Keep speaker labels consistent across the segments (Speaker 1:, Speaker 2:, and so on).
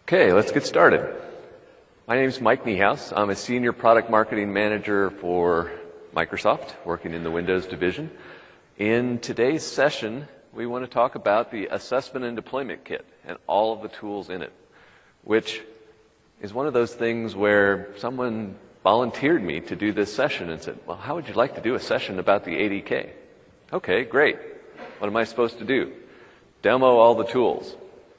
Speaker 1: Okay, let's get started. My name is Mike Niehaus. I'm a Senior Product Marketing Manager for Microsoft, working in the Windows division. In today's session, we want to talk about the Assessment and Deployment Kit and all of the tools in it, which is one of those things where someone volunteered me to do this session and said, well, how would you like to do a session about the ADK? Okay, great. What am I supposed to do? Demo all the tools.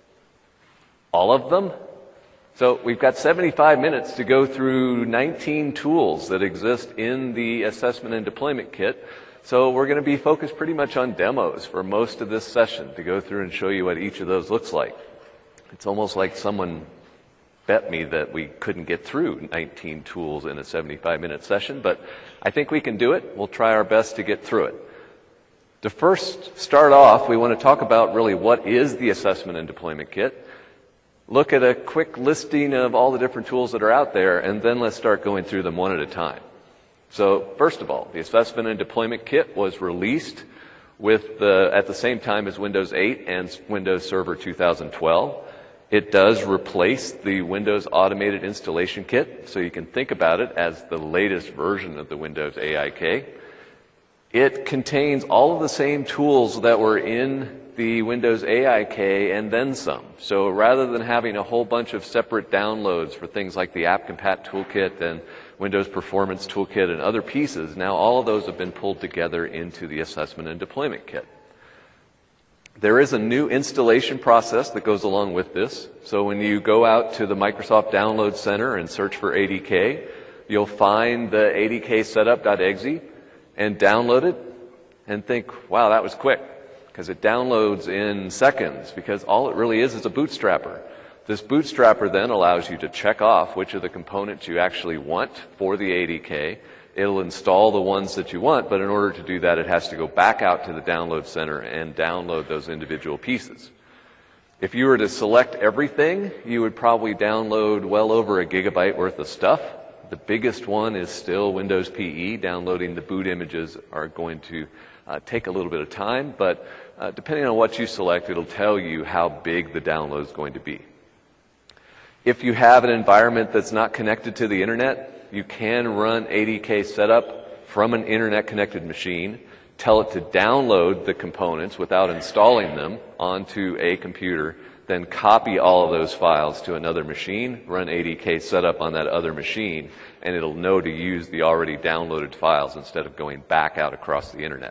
Speaker 1: All of them? So we've got 75 minutes to go through 19 tools that exist in the Assessment and Deployment Kit. So we're going to be focused pretty much on demos for most of this session to go through and show you what each of those looks like. It's almost like someone bet me that we couldn't get through 19 tools in a 75-minute session, but I think we can do it. We'll try our best to get through it. To first start off, we want to talk about really what is the Assessment and Deployment Kit. Look at a quick listing of all the different tools that are out there, and then let's start going through them one at a time. So first of all, the Assessment and Deployment Kit was released at the same time as Windows 8 and Windows Server 2012. It does replace the Windows Automated Installation Kit, so you can think about it as the latest version of the Windows AIK. It contains all of the same tools that were in the Windows AIK and then some. So rather than having a whole bunch of separate downloads for things like the AppCompat Toolkit and Windows Performance Toolkit and other pieces, now all of those have been pulled together into the Assessment and Deployment Kit. There is a new installation process that goes along with this. So when you go out to the Microsoft Download Center and search for ADK, you'll find the adksetup.exe and download it and think, wow, that was quick, because it downloads in seconds, because all it really is a bootstrapper. This bootstrapper then allows you to check off which of the components you actually want for the ADK. It'll install the ones that you want, but in order to do that, it has to go back out to the download center and download those individual pieces. If you were to select everything, you would probably download well over a gigabyte worth of stuff. The biggest one is still Windows PE. Downloading the boot images are going to take a little bit of time, but depending on what you select, it'll tell you how big the download is going to be. If you have an environment that's not connected to the internet, you can run ADK Setup from an internet-connected machine, tell it to download the components without installing them onto a computer, then copy all of those files to another machine, run ADK Setup on that other machine, and it'll know to use the already downloaded files instead of going back out across the internet.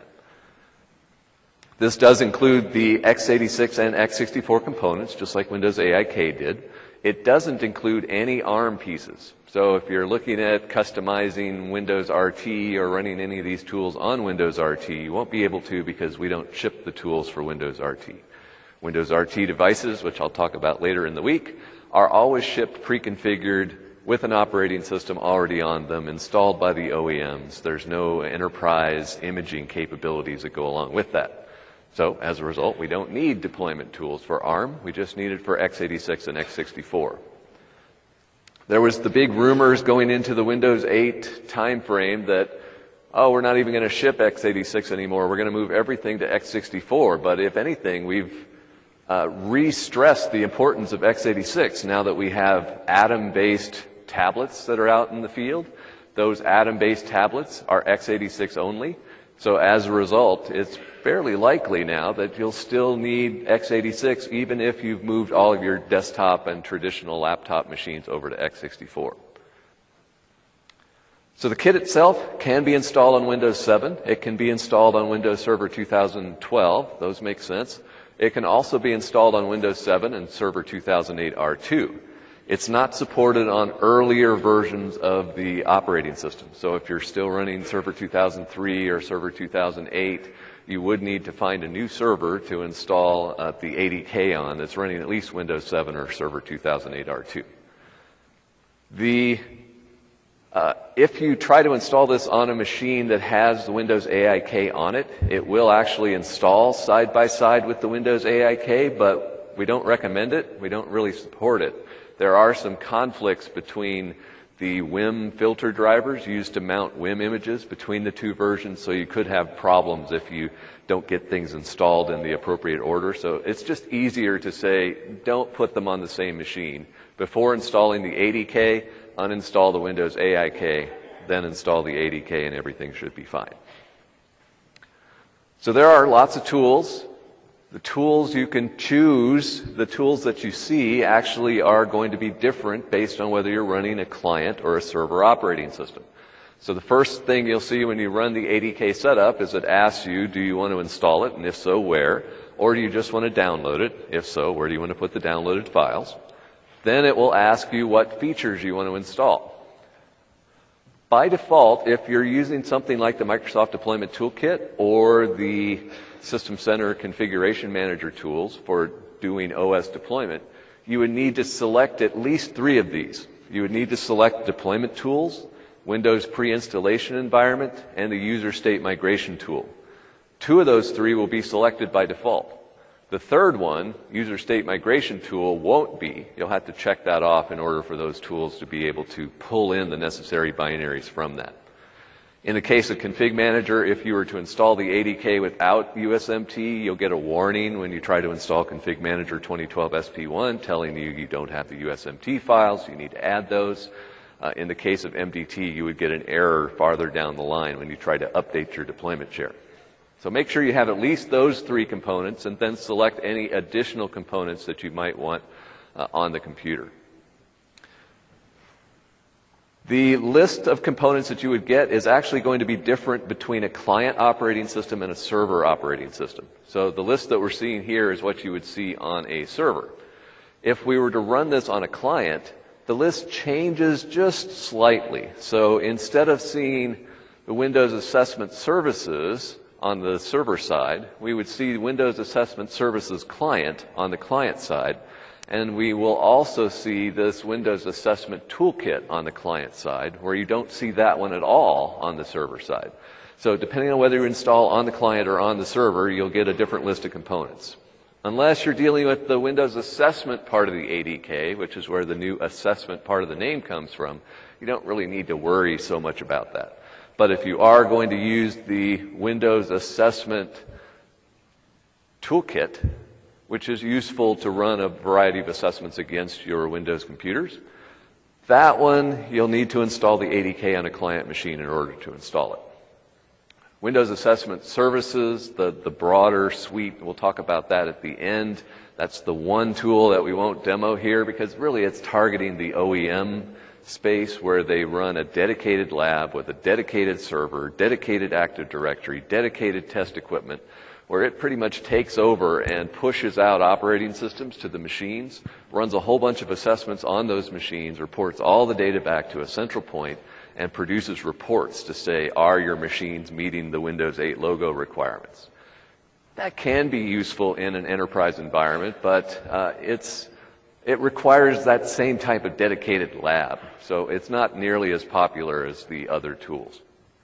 Speaker 1: This does include the x86 and x64 components, just like Windows AIK did. It doesn't include any ARM pieces. So if you're looking at customizing Windows RT or running any of these tools on Windows RT, you won't be able to because we don't ship the tools for Windows RT. Windows RT devices, which I'll talk about later in the week, are always shipped pre-configured with an operating system already on them, installed by the OEMs. There's no enterprise imaging capabilities that go along with that. So, as a result, we don't need deployment tools for ARM. We just need it for x86 and x64. There was the big rumors going into the Windows 8 timeframe that, oh, we're not even going to ship x86 anymore. We're going to move everything to x64. But if anything, we've re-stressed the importance of x86 now that we have Atom-based tablets that are out in the field. Those Atom-based tablets are x86 only. So as a result, it's fairly likely now that you'll still need x86 even if you've moved all of your desktop and traditional laptop machines over to x64. So the kit itself can be installed on Windows 7. It can be installed on Windows Server 2012. Those make sense. It can also be installed on Windows 7 and Server 2008 R2. It's not supported on earlier versions of the operating system. So if you're still running Server 2003 or Server 2008, you would need to find a new server to install the ADK on that's running at least Windows 7 or Server 2008 R2. If you try to install this on a machine that has the Windows AIK on it, it will actually install side by side with the Windows AIK, but we don't recommend it. We don't really support it. There are some conflicts between the WIM filter drivers used to mount WIM images between the two versions, so you could have problems if you don't get things installed in the appropriate order. So it's just easier to say, don't put them on the same machine. Before installing the ADK, uninstall the Windows AIK, then install the ADK, and everything should be fine. So there are lots of tools. The tools you can choose, the tools that you see actually are going to be different based on whether you're running a client or a server operating system. So the first thing you'll see when you run the ADK setup is it asks you, do you want to install it, and if so, where? Or do you just want to download it? If so, where do you want to put the downloaded files? Then it will ask you what features you want to install. By default, if you're using something like the Microsoft Deployment Toolkit or the System Center Configuration Manager tools for doing OS deployment, you would need to select at least 3 of these. You would need to select Deployment Tools, Windows Pre-Installation Environment, and the User State Migration Tool. 2 of those 3 will be selected by default. The third one, User State Migration Tool, won't be. You'll have to check that off in order for those tools to be able to pull in the necessary binaries from that. In the case of Config Manager, if you were to install the ADK without USMT, you'll get a warning when you try to install Config Manager 2012 SP1 telling you you don't have the USMT files, you need to add those. In the case of MDT, you would get an error farther down the line when you try to update your deployment share. So make sure you have at least those 3 components and then select any additional components that you might want on the computer. The list of components that you would get is actually going to be different between a client operating system and a server operating system. So the list that we're seeing here is what you would see on a server. If we were to run this on a client, the list changes just slightly. So instead of seeing the Windows Assessment Services on the server side, we would see Windows Assessment Services Client on the client side, and we will also see this Windows Assessment Toolkit on the client side, where you don't see that one at all on the server side. So depending on whether you install on the client or on the server, you'll get a different list of components. Unless you're dealing with the Windows Assessment part of the ADK, which is where the new assessment part of the name comes from, you don't really need to worry so much about that. But if you are going to use the Windows Assessment Toolkit, which is useful to run a variety of assessments against your Windows computers, that one you'll need to install the ADK on a client machine in order to install it. Windows Assessment Services, the broader suite, we'll talk about that at the end. That's the one tool that we won't demo here because really it's targeting the OEM space where they run a dedicated lab with a dedicated server, dedicated Active Directory, dedicated test equipment, where it pretty much takes over and pushes out operating systems to the machines, runs a whole bunch of assessments on those machines, reports all the data back to a central point, and produces reports to say, are your machines meeting the Windows 8 logo requirements? That can be useful in an enterprise environment, but it requires that same type of dedicated lab, so it's not nearly as popular as the other tools.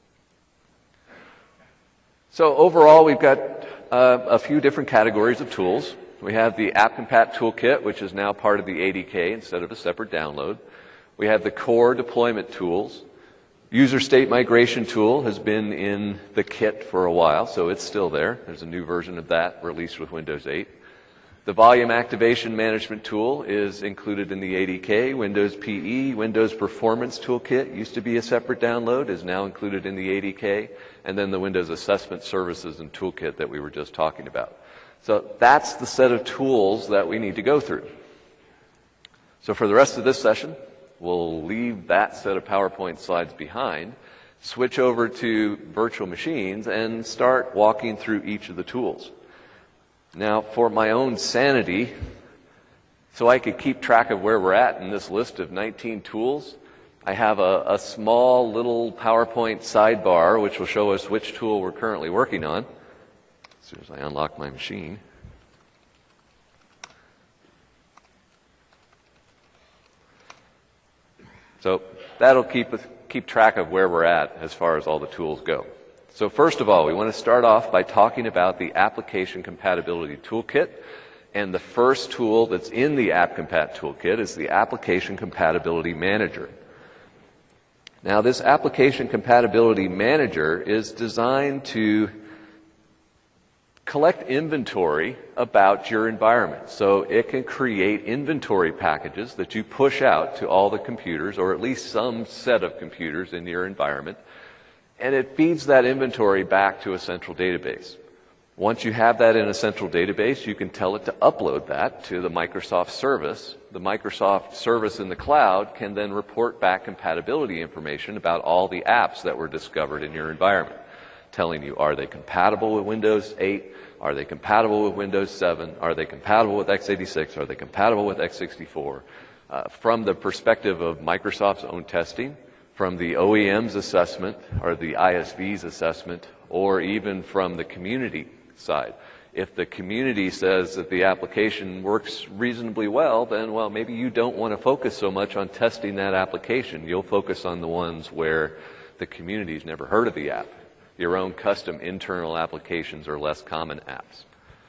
Speaker 1: So overall, we've got a few different categories of tools. We have the AppCompat Toolkit, which is now part of the ADK instead of a separate download. We have the core deployment tools. User State Migration Tool has been in the kit for a while, so it's still there. There's a new version of that released with Windows 8. The Volume Activation Management Tool is included in the ADK. Windows PE, Windows Performance Toolkit used to be a separate download, is now included in the ADK. And then the Windows Assessment Services and Toolkit that we were just talking about. So that's the set of tools that we need to go through. So for the rest of this session, we'll leave that set of PowerPoint slides behind, switch over to virtual machines, and start walking through each of the tools. Now, for my own sanity, so I could keep track of where we're at in this list of 19 tools, I have a small little PowerPoint sidebar which will show us which tool we're currently working on. As soon as I unlock my machine. So that'll keep track of where we're at as far as all the tools go. So first of all, we want to start off by talking about the Application Compatibility Toolkit. And the first tool that's in the AppCompat Toolkit is the Application Compatibility Manager. Now, this application compatibility manager is designed to collect inventory about your environment. So it can create inventory packages that you push out to all the computers, or at least some set of computers in your environment, and it feeds that inventory back to a central database. Once you have that in a central database, you can tell it to upload that to the Microsoft service. The Microsoft service in the cloud can then report back compatibility information about all the apps that were discovered in your environment, telling you, are they compatible with Windows 8? Are they compatible with Windows 7? Are they compatible with x86? Are they compatible with x64? From the perspective of Microsoft's own testing, from the OEM's assessment, or the ISV's assessment, or even from the community side. If the community says that the application works reasonably well, then, well, maybe you don't want to focus so much on testing that application. You'll focus on the ones where the community's never heard of the app. Your own custom internal applications are less common apps.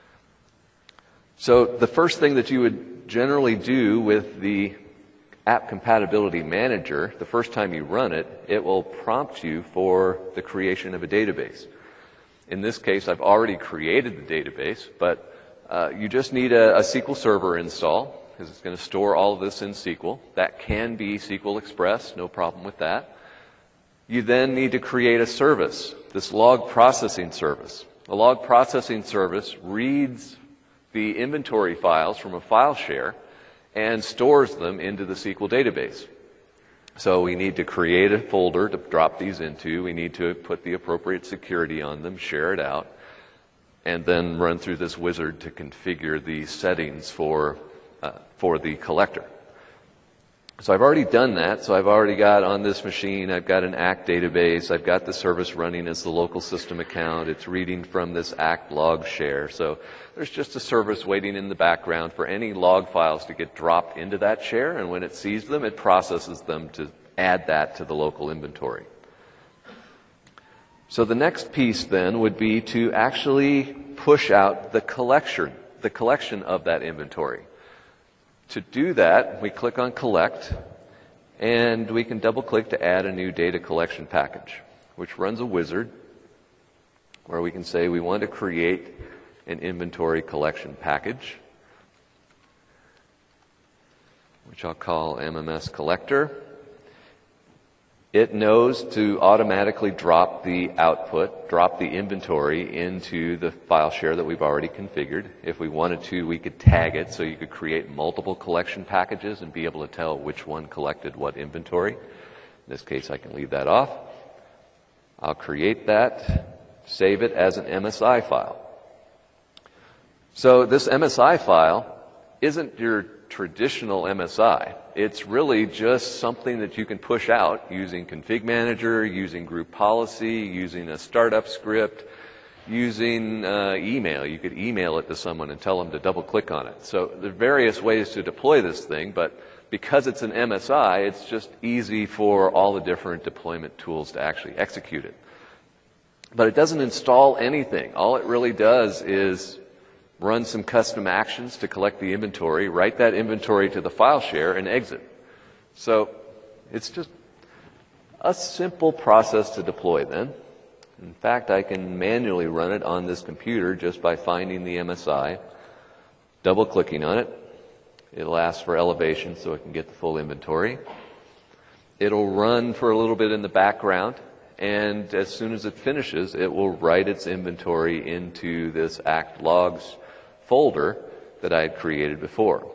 Speaker 1: So the first thing that you would generally do with the App Compatibility Manager, the first time you run it, it will prompt you for the creation of a database. In this case, I've already created the database, but you just need a SQL Server install, because it's going to store all of this in SQL. That can be SQL Express, no problem with that. You then need to create a service, this log processing service. A log processing service reads the inventory files from a file share and stores them into the SQL database. So we need to create a folder to drop these into. We need to put the appropriate security on them, share it out, and then run through this wizard to configure the settings for the collector. So I've already done that. So I've already got on this machine, I've got an ACT database. I've got the service running as the local system account. It's reading from this ACT log share. So there's just a service waiting in the background for any log files to get dropped into that share. And when it sees them, it processes them to add that to the local inventory. So the next piece then would be to actually push out the collection of that inventory. To do that, we click on Collect, and we can double-click to add a new data collection package, which runs a wizard where we can say we want to create an inventory collection package, which I'll call MMS Collector. It knows to automatically drop the output, drop the inventory into the file share that we've already configured. If we wanted to, we could tag it so you could create multiple collection packages and be able to tell which one collected what inventory. In this case, I can leave that off. I'll create that, save it as an MSI file. So this MSI file isn't your traditional MSI. It's really just something that you can push out using Config Manager, using group policy, using a startup script, using email. You could email it to someone and tell them to double click on it. So there are various ways to deploy this thing, but because it's an MSI, it's just easy for all the different deployment tools to actually execute it. But it doesn't install anything. All it really does is run some custom actions to collect the inventory, write that inventory to the file share, and exit. So it's just a simple process to deploy then. In fact, I can manually run it on this computer just by finding the MSI, double-clicking on it. It'll ask for elevation so it can get the full inventory. It'll run for a little bit in the background, and as soon as it finishes, it will write its inventory into this ACT logs folder that I had created before.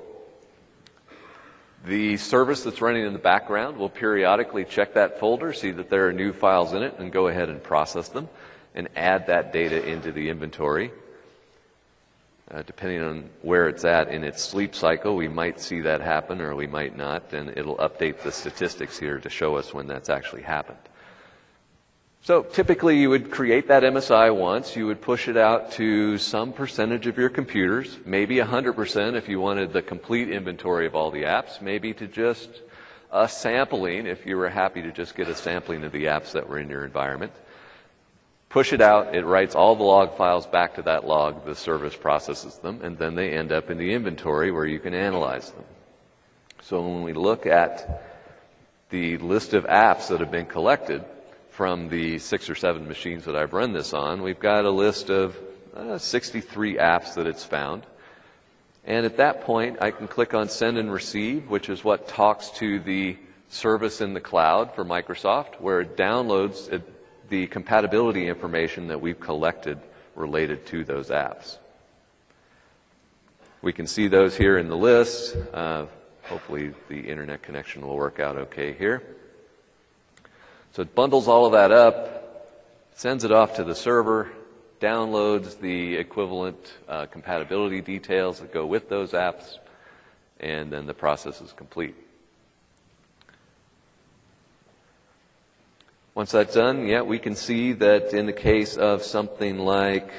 Speaker 1: The service that's running in the background will periodically check that folder, see that there are new files in it, and go ahead and process them and add that data into the inventory. Depending on where it's at in its sleep cycle, we might see that happen or we might not, and it'll update the statistics here to show us when that's actually happened. So typically you would create that MSI once, you would push it out to some percentage of your computers, maybe 100% if you wanted the complete inventory of all the apps, maybe to just a sampling if you were happy to just get a sampling of the apps that were in your environment. Push it out, it writes all the log files back to that log, the service processes them, and then they end up in the inventory where you can analyze them. So when we look at the list of apps that have been collected from the 6 or 7 machines that I've run this on. We've got a list of 63 apps that it's found. And at that point, I can click on Send and Receive, which is what talks to the service in the cloud for Microsoft, where it downloads the compatibility information that we've collected related to those apps. We can see those here in the list. Hopefully the internet connection will work out okay here. So it bundles all of that up, sends it off to the server, downloads the equivalent compatibility details that go with those apps, and then the process is complete. Once that's done, we can see that in the case of something like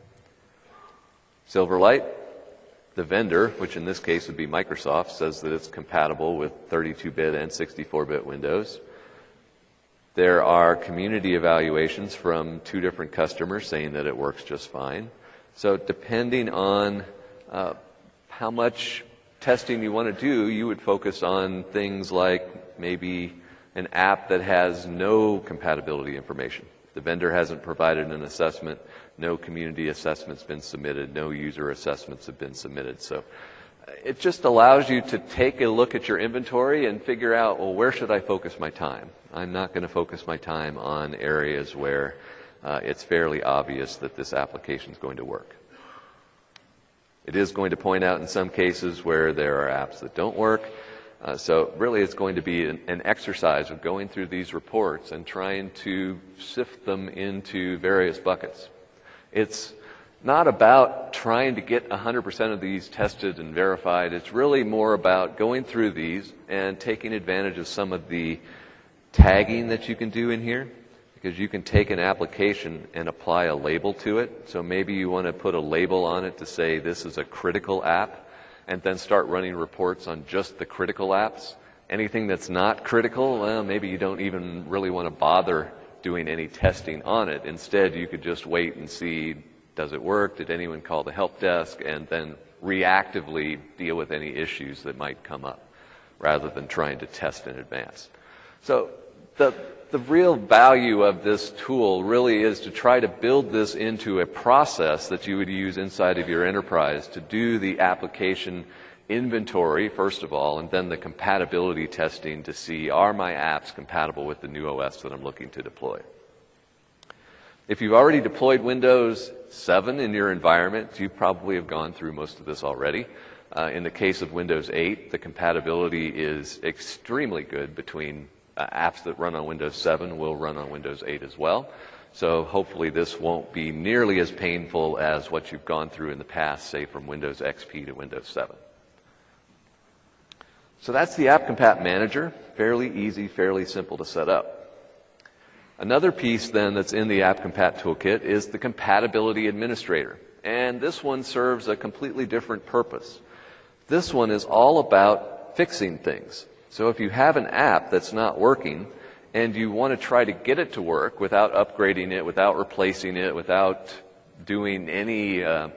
Speaker 1: Silverlight, the vendor, which in this case would be Microsoft, says that it's compatible with 32-bit and 64-bit Windows. There are community evaluations from 2 different customers saying that it works just fine. So depending on how much testing you want to do, you would focus on things like maybe an app that has no compatibility information. The vendor hasn't provided an assessment, no community assessment's been submitted, no user assessments have been submitted. So it just allows you to take a look at your inventory and figure out, well, where should I focus my time? I'm not going to focus my time on areas where it's fairly obvious that this application is going to work. It is going to point out in some cases where there are apps that don't work. So really it's going to be an exercise of going through these reports and trying to sift them into various buckets. It's not about trying to get 100% of these tested and verified. It's really more about going through these and taking advantage of some of the tagging that you can do in here, because you can take an application and apply a label to it. So maybe you want to put a label on it to say this is a critical app, and then start running reports on just the critical apps. Anything that's not critical, well, maybe you don't even really want to bother doing any testing on it. Instead, you could just wait and see, does it work? Did anyone call the help desk? And then reactively deal with any issues that might come up, rather than trying to test in advance. So the real value of this tool really is to try to build this into a process that you would use inside of your enterprise to do the application inventory, first of all, and then the compatibility testing to see, are my apps compatible with the new OS that I'm looking to deploy? If you've already deployed Windows 7 in your environment, you probably have gone through most of this already. In the case of Windows 8, the compatibility is extremely good between apps that run on Windows 7 will run on Windows 8 as well. So hopefully this won't be nearly as painful as what you've gone through in the past, say from Windows XP to Windows 7. So that's the App Compat Manager. Fairly easy, fairly simple to set up. Another piece then that's in the App Compat Toolkit is the Compatibility Administrator. And this one serves a completely different purpose. This one is all about fixing things. So if you have an app that's not working and you want to try to get it to work without upgrading it, without replacing it, without doing anything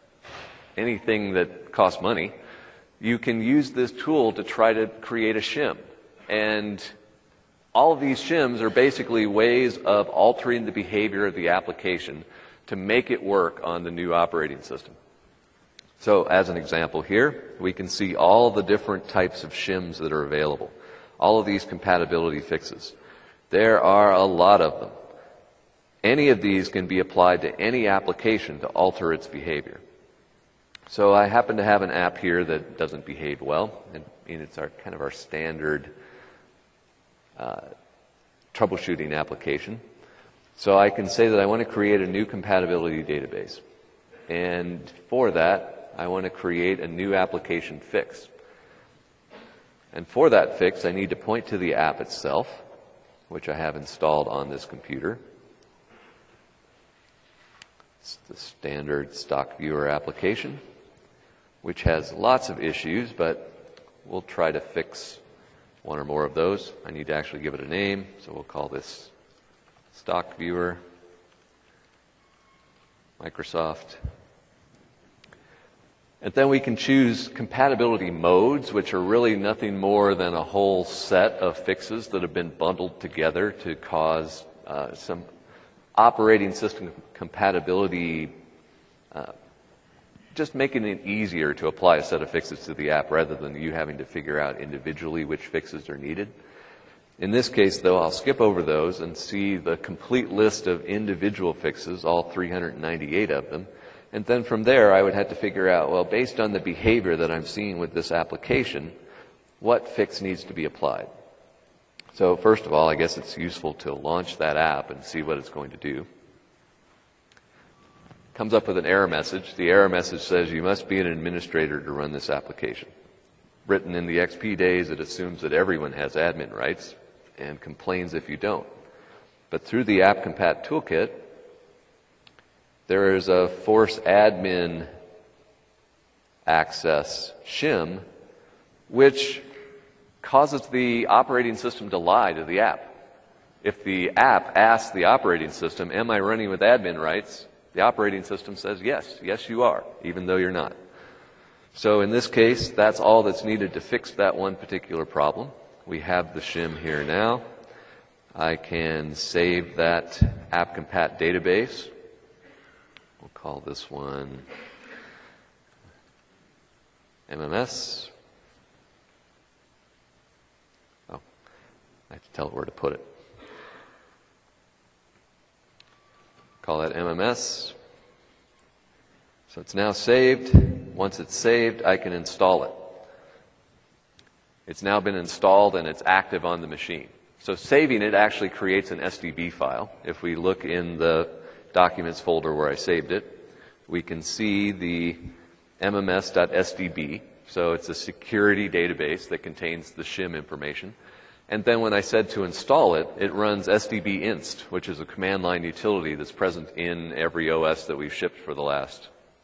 Speaker 1: that costs money, you can use this tool to try to create a shim. And all of these shims are basically ways of altering the behavior of the application to make it work on the new operating system. So as an example here, we can see all the different types of shims that are available, all of these compatibility fixes. There are a lot of them. Any of these can be applied to any application to alter its behavior. So I happen to have an app here that doesn't behave well, and it's kind of our standard troubleshooting application. So I can say that I want to create a new compatibility database. And for that, I want to create a new application fix. And for that fix, I need to point to the app itself, which I have installed on this computer. It's the standard stock viewer application, which has lots of issues, but we'll try to fix one or more of those. I need to actually give it a name, so we'll call this stock viewer Microsoft. And then we can choose compatibility modes, which are really nothing more than a whole set of fixes that have been bundled together to cause some operating system compatibility, just making it easier to apply a set of fixes to the app rather than you having to figure out individually which fixes are needed. In this case, though, I'll skip over those and see the complete list of individual fixes, all 398 of them. And then from there, I would have to figure out, well, based on the behavior that I'm seeing with this application, what fix needs to be applied. So first of all, I guess it's useful to launch that app and see what it's going to do. Comes up with an error message. The error message says you must be an administrator to run this application. Written in the XP days, it assumes that everyone has admin rights and complains if you don't. But through the App Compat Toolkit, there is a force admin access shim, which causes the operating system to lie to the app. If the app asks the operating system, am I running with admin rights? The operating system says, yes, you are, even though you're not. So in this case, that's all that's needed to fix that one particular problem. We have the shim here now. I can save that App Compat database. We'll call this one MMS. Oh, I have to tell it where to put it. Call that MMS. So it's now saved. Once it's saved, I can install it. It's now been installed and it's active on the machine. So saving it actually creates an SDB file. If we look in the Documents folder where I saved it, we can see the mms.sdb. So it's a security database that contains the shim information. And then when I said to install it, it runs sdb-inst, which is a command line utility that's present in every OS that we've shipped for the last,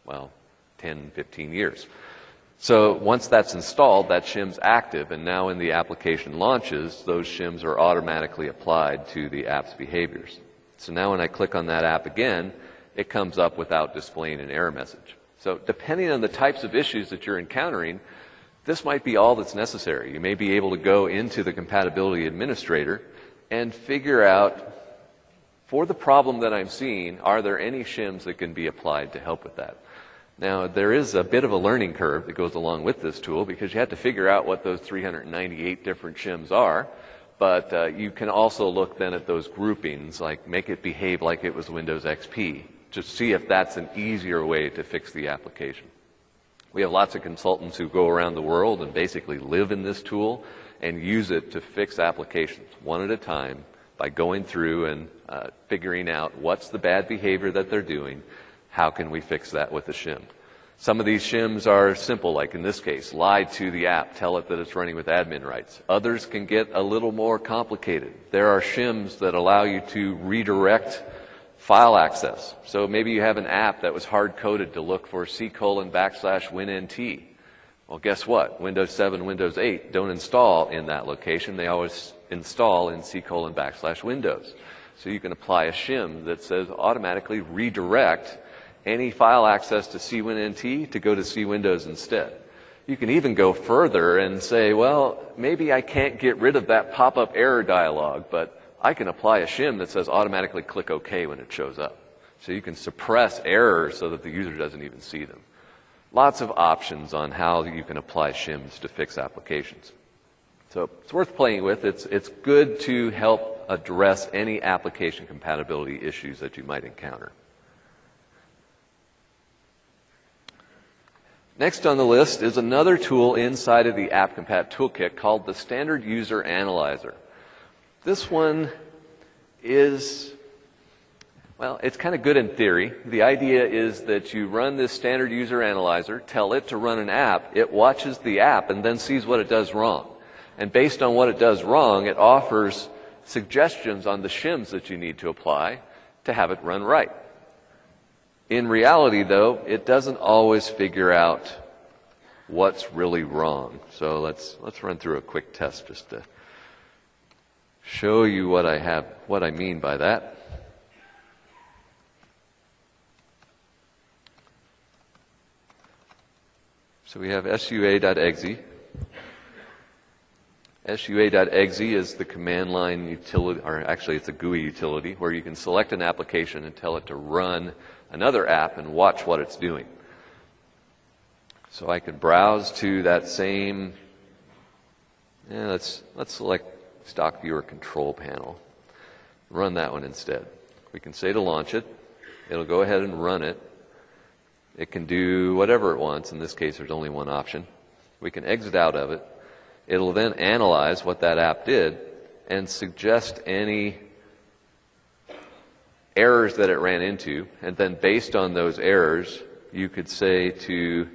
Speaker 1: 10, 15 years. So once that's installed, that shim's active, and now when the application launches, those shims are automatically applied to the app's behaviors. So now when I click on that app again, it comes up without displaying an error message. So depending on the types of issues that you're encountering, this might be all that's necessary. You may be able to go into the compatibility administrator and figure out, for the problem that I'm seeing, are there any shims that can be applied to help with that? Now, there is a bit of a learning curve that goes along with this tool because you have to figure out what those 398 different shims are. But you can also look then at those groupings, like make it behave like it was Windows XP, to see if that's an easier way to fix the application. We have lots of consultants who go around the world and basically live in this tool and use it to fix applications one at a time by going through and figuring out what's the bad behavior that they're doing, how can we fix that with a shim. Some of these shims are simple, like in this case, lie to the app, tell it that it's running with admin rights. Others can get a little more complicated. There are shims that allow you to redirect file access. So maybe you have an app that was hard-coded to look for :/WinNT. Well, guess what? Windows 7, Windows 8 don't install in that location. They always install in :/Windows. So you can apply a shim that says automatically redirect any file access to cWinNT to go to cWindows instead. You can even go further and say, well, maybe I can't get rid of that pop-up error dialog, but I can apply a shim that says automatically click OK when it shows up. So you can suppress errors so that the user doesn't even see them. Lots of options on how you can apply shims to fix applications. So it's worth playing with. It's good to help address any application compatibility issues that you might encounter. Next on the list is another tool inside of the App Compat Toolkit called the Standard User Analyzer. This one is, well, it's kind of good in theory. The idea is that you run this Standard User Analyzer, tell it to run an app, it watches the app and then sees what it does wrong. And based on what it does wrong, it offers suggestions on the shims that you need to apply to have it run right. In reality, though, it doesn't always figure out what's really wrong. So let's run through a quick test just to show you what I mean by that. So we have sua.exe. sua.exe is the command line utility, or actually it's a GUI utility, where you can select an application and tell it to run another app and watch what it's doing. So I could browse to that same, let's select stock viewer control panel. Run that one instead. We can say to launch it. It'll go ahead and run it. It can do whatever it wants. In this case, there's only one option. We can exit out of it. It'll then analyze what that app did and suggest any errors that it ran into. And then based on those errors, you could say to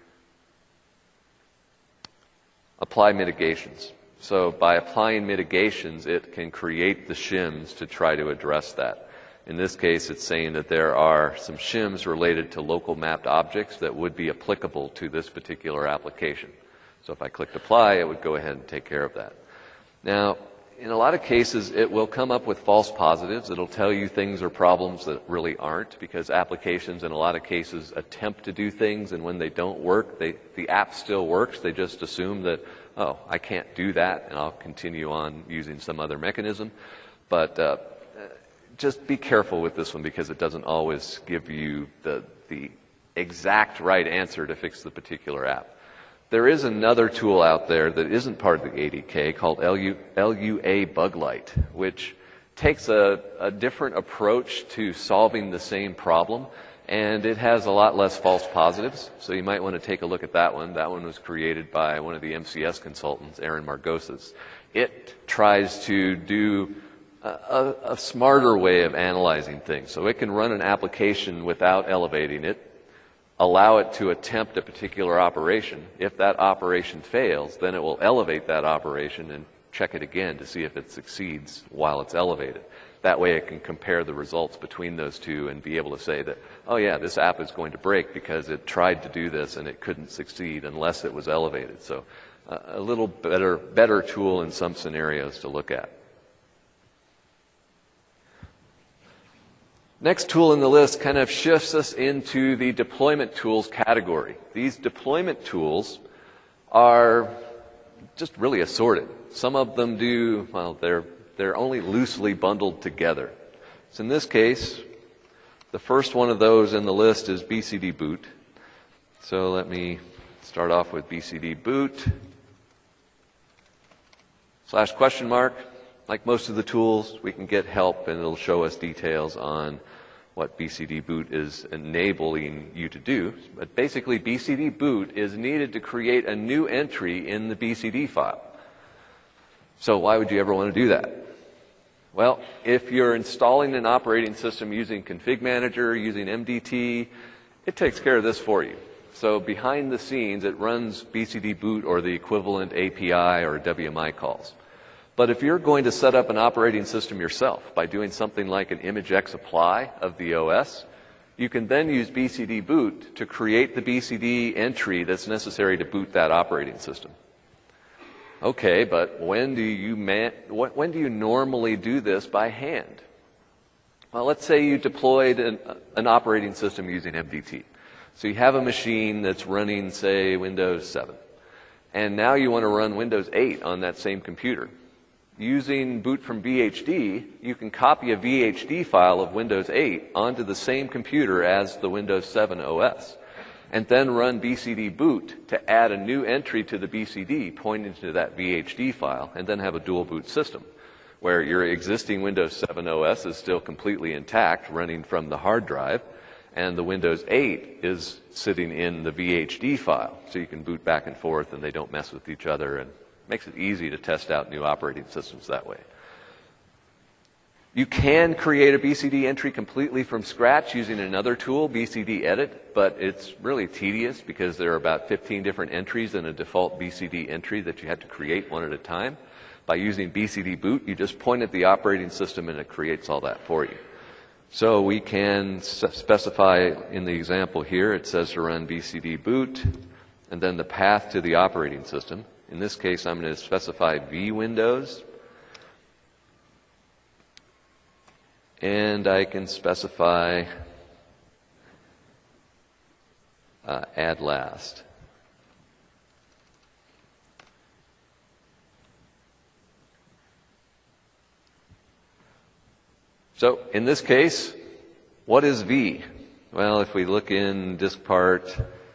Speaker 1: apply mitigations. So by applying mitigations, it can create the shims to try to address that. In this case, it's saying that there are some shims related to local mapped objects that would be applicable to this particular application. So if I clicked apply, it would go ahead and take care of that. Now, in a lot of cases, it will come up with false positives. It'll tell you things or problems that really aren't, because applications in a lot of cases attempt to do things, and when they don't work, the app still works. They just assume that, oh, I can't do that, and I'll continue on using some other mechanism. But just be careful with this one, because it doesn't always give you the exact right answer to fix the particular app. There is another tool out there that isn't part of the ADK called LUA Buglight, which takes a different approach to solving the same problem, and it has a lot less false positives. So you might want to take a look at that one. That one was created by one of the MCS consultants, Aaron Margosas. It tries to do a smarter way of analyzing things. So it can run an application without elevating it, allow it to attempt a particular operation. If that operation fails, then it will elevate that operation and check it again to see if it succeeds while it's elevated. That way it can compare the results between those two and be able to say that, oh yeah, this app is going to break because it tried to do this and it couldn't succeed unless it was elevated. So a little better tool in some scenarios to look at. Next tool in the list kind of shifts us into the deployment tools category. These deployment tools are just really assorted. Some of them do, well, they're only loosely bundled together. So in this case, the first one of those in the list is BCD Boot. So let me start off with BCD Boot /?. Like most of the tools, we can get help and it'll show us details on what BCD Boot is enabling you to do. But basically, BCD Boot is needed to create a new entry in the BCD file. So why would you ever want to do that? Well, if you're installing an operating system using Config Manager, using MDT, it takes care of this for you. So behind the scenes, it runs BCD Boot or the equivalent API or WMI calls. But if you're going to set up an operating system yourself by doing something like an ImageX apply of the OS, you can then use BCD Boot to create the BCD entry that's necessary to boot that operating system. Okay, but when do you normally do this by hand? Well, let's say you deployed an operating system using MDT. So you have a machine that's running, say, Windows 7. And now you want to run Windows 8 on that same computer. Using Boot from VHD, you can copy a VHD file of Windows 8 onto the same computer as the Windows 7 OS, and then run BCD Boot to add a new entry to the BCD pointing to that VHD file, and then have a dual boot system, where your existing Windows 7 OS is still completely intact, running from the hard drive, and the Windows 8 is sitting in the VHD file, so you can boot back and forth and they don't mess with each other, and makes it easy to test out new operating systems that way. You can create a BCD entry completely from scratch using another tool, BCD Edit, but it's really tedious because there are about 15 different entries in a default BCD entry that you have to create one at a time. By using BCD Boot, you just point at the operating system and it creates all that for you. So we can specify in the example here, it says to run BCD Boot and then the path to the operating system. In this case, I'm going to specify vWindows, and I can specify add last. So in this case, what is V? Well, if we look in disk part,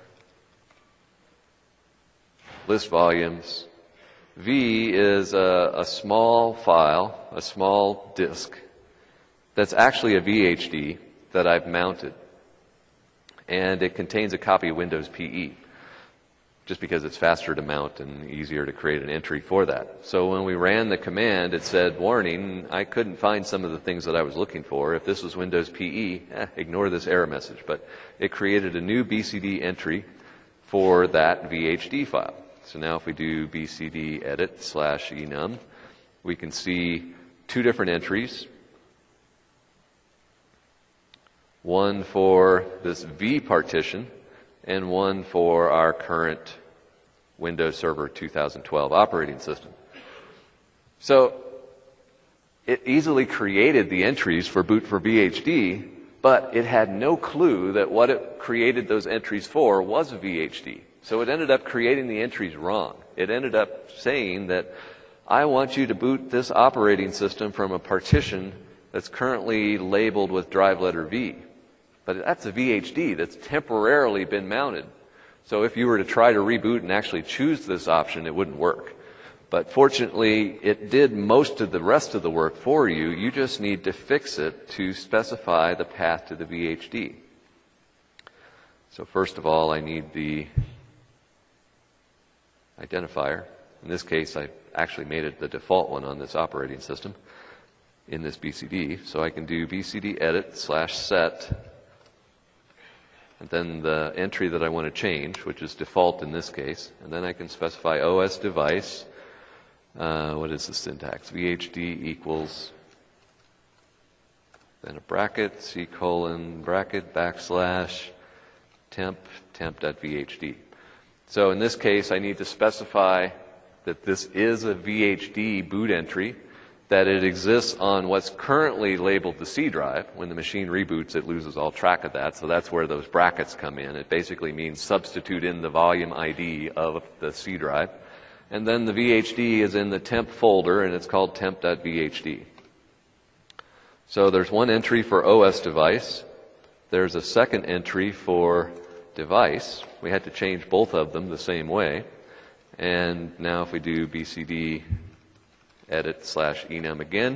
Speaker 1: list volumes, V is a small file, a small disk, that's actually a VHD that I've mounted. And it contains a copy of Windows PE, just because it's faster to mount and easier to create an entry for that. So when we ran the command, it said, warning, I couldn't find some of the things that I was looking for. If this was Windows PE, ignore this error message. But it created a new BCD entry for that VHD file. So now if we do BCD edit /enum, we can see two different entries. One for this V partition and one for our current Windows Server 2012 operating system. So it easily created the entries for boot for VHD, but it had no clue that what it created those entries for was a VHD. So it ended up creating the entries wrong. It ended up saying that I want you to boot this operating system from a partition that's currently labeled with drive letter V. But that's a VHD that's temporarily been mounted. So if you were to try to reboot and actually choose this option, it wouldn't work. But fortunately, it did most of the rest of the work for you. You just need to fix it to specify the path to the VHD. So first of all, I need the identifier. In this case, I actually made it the default one on this operating system in this BCD. So I can do BCD edit /set, and then the entry that I want to change, which is default in this case. And then I can specify OS device. What is the syntax? VHD equals, then a bracket, C:, bracket, /temp.vhd. So in this case, I need to specify that this is a VHD boot entry, that it exists on what's currently labeled the C drive. When the machine reboots, it loses all track of that, so that's where those brackets come in. It basically means substitute in the volume ID of the C drive. And then the VHD is in the temp folder, and it's called temp.vhd. So there's one entry for OS device. There's a second entry for device. We had to change both of them the same way. And now if we do BCD edit /enum again,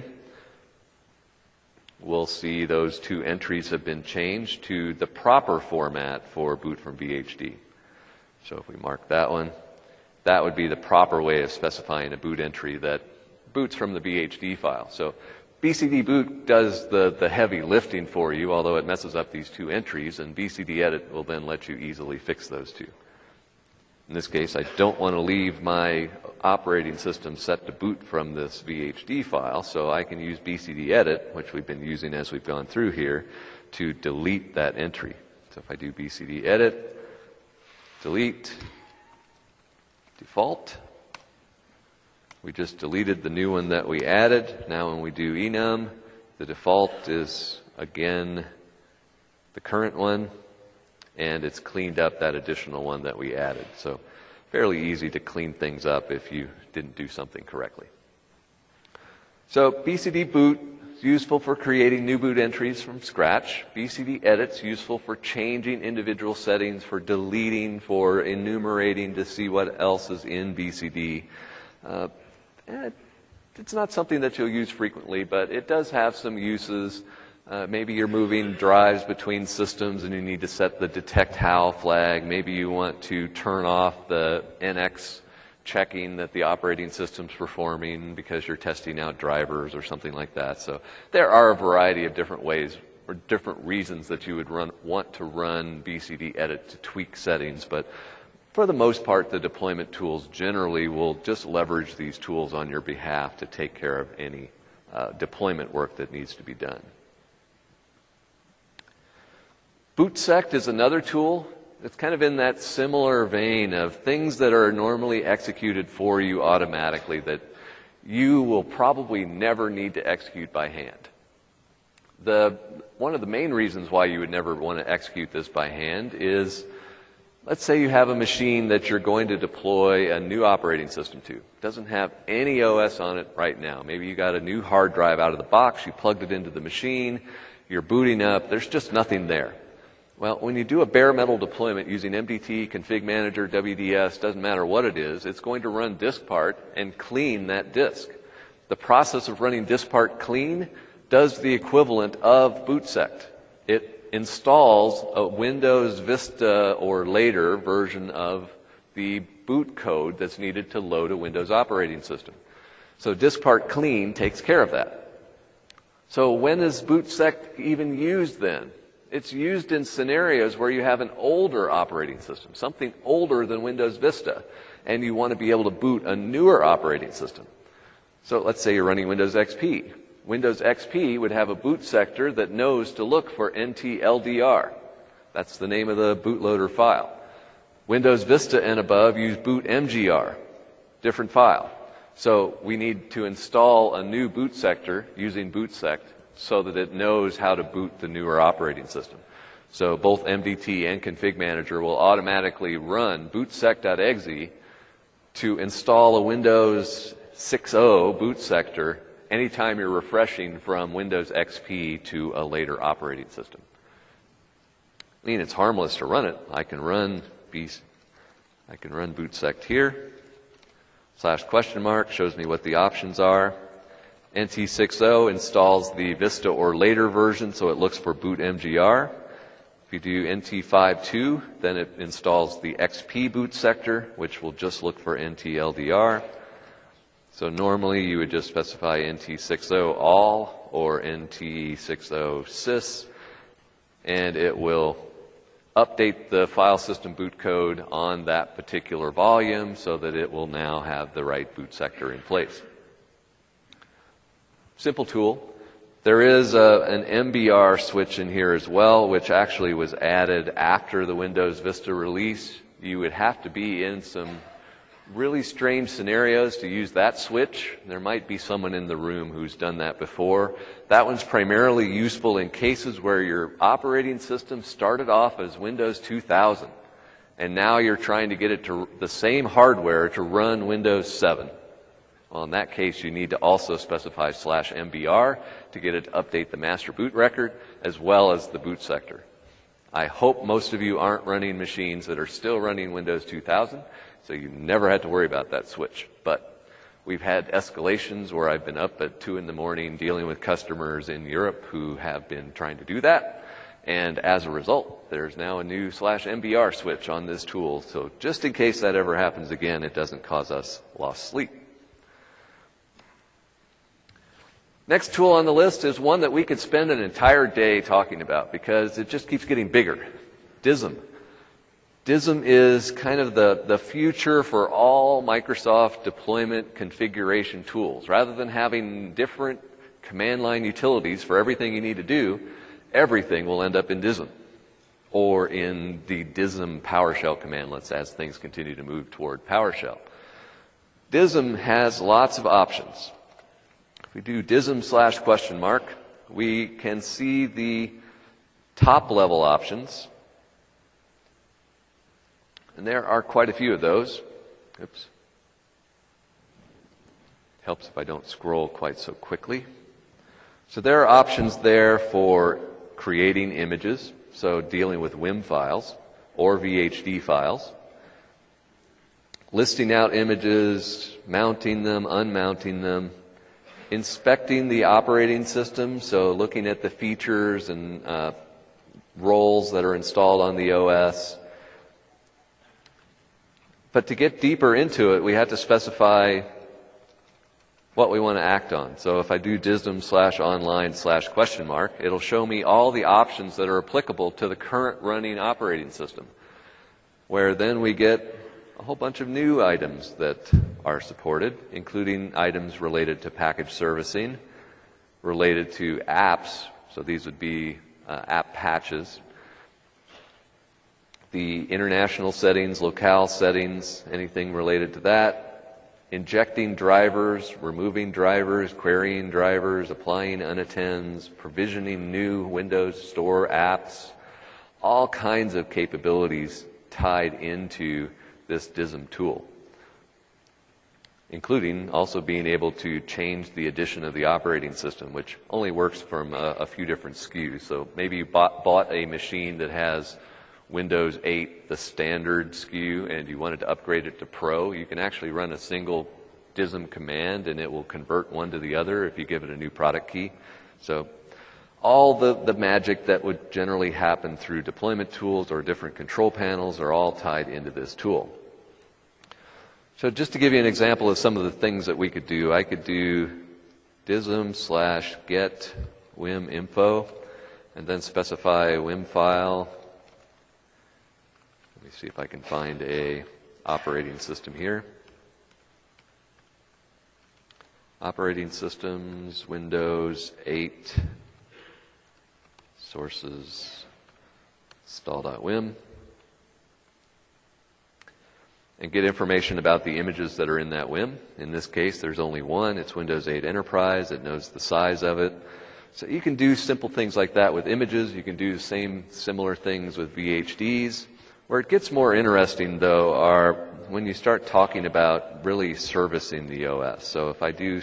Speaker 1: we'll see those two entries have been changed to the proper format for boot from VHD. So if we mark that one, that would be the proper way of specifying a boot entry that boots from the VHD file. So BCD boot does the heavy lifting for you, although it messes up these two entries, and BCD edit will then let you easily fix those two. In this case, I don't want to leave my operating system set to boot from this VHD file, so I can use BCD edit, which we've been using as we've gone through here, to delete that entry. So if I do BCD edit, delete, default, we just deleted the new one that we added. Now when we do enum, the default is again the current one, and it's cleaned up that additional one that we added. So fairly easy to clean things up if you didn't do something correctly. So BCD boot is useful for creating new boot entries from scratch. BCD edit's useful for changing individual settings, for deleting, for enumerating to see what else is in BCD. It's not something that you'll use frequently, but it does have some uses. Maybe you're moving drives between systems and you need to set the detect HAL flag. Maybe you want to turn off the NX checking that the operating system's performing because you're testing out drivers or something like that. So there are a variety of different ways or different reasons that you would want to run BCD edit to tweak settings, but for the most part, the deployment tools generally will just leverage these tools on your behalf to take care of any deployment work that needs to be done. Bootsect is another tool. It's kind of in that similar vein of things that are normally executed for you automatically that you will probably never need to execute by hand. One of the main reasons why you would never want to execute this by hand is Let's say you have a machine that you're going to deploy a new operating system to. It doesn't have any OS on it right now. Maybe you got a new hard drive out of the box, you plugged it into the machine, you're booting up, there's just nothing there. Well, when you do a bare metal deployment using MDT, Config Manager, WDS, doesn't matter what it is, it's going to run diskpart and clean that disk. The process of running diskpart clean does the equivalent of bootsect. It installs a Windows Vista or later version of the boot code that's needed to load a Windows operating system. So diskpart clean takes care of that. So when is bootsect even used then? It's used in scenarios where you have an older operating system, something older than Windows Vista, and you want to be able to boot a newer operating system. So let's say you're running Windows XP. Windows XP would have a boot sector that knows to look for NTLDR. That's the name of the bootloader file. Windows Vista and above use bootmgr, different file. So we need to install a new boot sector using bootsect so that it knows how to boot the newer operating system. So both MDT and Config Manager will automatically run bootsect.exe to install a Windows 6.0 boot sector anytime you're refreshing from Windows XP to a later operating system. I mean, it's harmless to run it. I can run bootsect here. /? shows me what the options are. NT6.0 installs the Vista or later version, so it looks for bootmgr. If you do NT5.2, then it installs the XP boot sector, which will just look for NTLDR. So normally you would just specify NT6.0 all or NT6.0 sys, and it will update the file system boot code on that particular volume so that it will now have the right boot sector in place. Simple tool. There is an MBR switch in here as well, which actually was added after the Windows Vista release. You would have to be in some really strange scenarios to use that switch. There might be someone in the room who's done that before. That one's primarily useful in cases where your operating system started off as Windows 2000, and now you're trying to get it to the same hardware to run Windows 7. Well, in that case, you need to also specify /mbr to get it to update the master boot record as well as the boot sector. I hope most of you aren't running machines that are still running Windows 2000, so you never had to worry about that switch. But we've had escalations where I've been up at 2 in the morning dealing with customers in Europe who have been trying to do that. And as a result, there's now a new /mbr switch on this tool. So just in case that ever happens again, it doesn't cause us lost sleep. Next tool on the list is one that we could spend an entire day talking about because it just keeps getting bigger. DISM. DISM is kind of the future for all Microsoft deployment configuration tools. Rather than having different command line utilities for everything you need to do, everything will end up in DISM or in the DISM PowerShell commandlets as things continue to move toward PowerShell. DISM has lots of options. If we do DISM /?, we can see the top level options. And there are quite a few of those. Oops. Helps if I don't scroll quite so quickly. So there are options there for creating images, so dealing with WIM files or VHD files, listing out images, mounting them, unmounting them, inspecting the operating system, so looking at the features and roles that are installed on the OS. But to get deeper into it, we have to specify what we want to act on. So if I do DISM /online/?, it'll show me all the options that are applicable to the current running operating system, where then we get a whole bunch of new items that are supported, including items related to package servicing, related to apps, so these would be app patches, the international settings, locale settings, anything related to that, injecting drivers, removing drivers, querying drivers, applying unattends, provisioning new Windows Store apps, all kinds of capabilities tied into this DISM tool, including also being able to change the edition of the operating system, which only works from a few different SKUs. So maybe you bought a machine that has Windows 8, the standard SKU, and you wanted to upgrade it to Pro. You can actually run a single DISM command, and it will convert one to the other if you give it a new product key. So all the magic that would generally happen through deployment tools or different control panels are all tied into this tool. So just to give you an example of some of the things that we could do, I could do dism/get wim info and then specify a wim file. Let me see if I can find a operating system here. Operating systems, Windows 8, sources, install.wim. And get information about the images that are in that WIM. In this case, there's only one. It's Windows 8 Enterprise. It knows the size of it. So you can do simple things like that with images. You can do similar things with VHDs. Where it gets more interesting, though, are when you start talking about really servicing the OS. So if I do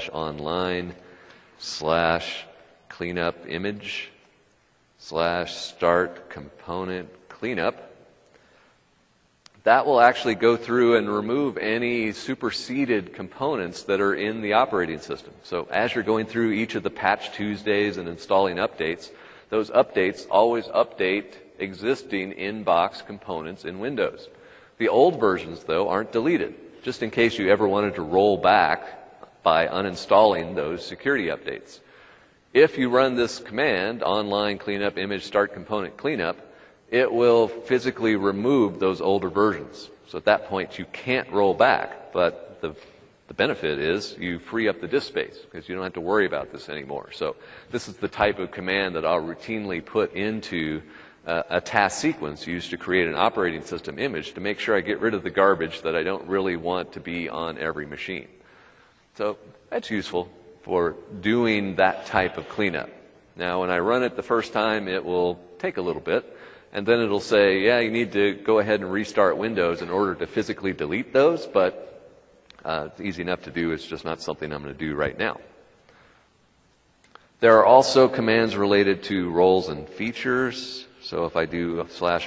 Speaker 1: /online/cleanup image /start component cleanup, that will actually go through and remove any superseded components that are in the operating system. So as you're going through each of the Patch Tuesdays and installing updates, those updates always update existing inbox components in Windows. The old versions, though, aren't deleted, just in case you ever wanted to roll back by uninstalling those security updates. If you run this command, online cleanup image start component cleanup, it will physically remove those older versions. So at that point, you can't roll back, but the benefit is you free up the disk space because you don't have to worry about this anymore. So this is the type of command that I'll routinely put into a task sequence used to create an operating system image to make sure I get rid of the garbage that I don't really want to be on every machine. So that's useful for doing that type of cleanup. Now, when I run it the first time, it will take a little bit. And then it'll say, yeah, you need to go ahead and restart Windows in order to physically delete those, but it's easy enough to do. It's just not something I'm going to do right now. There are also commands related to roles and features. So if I do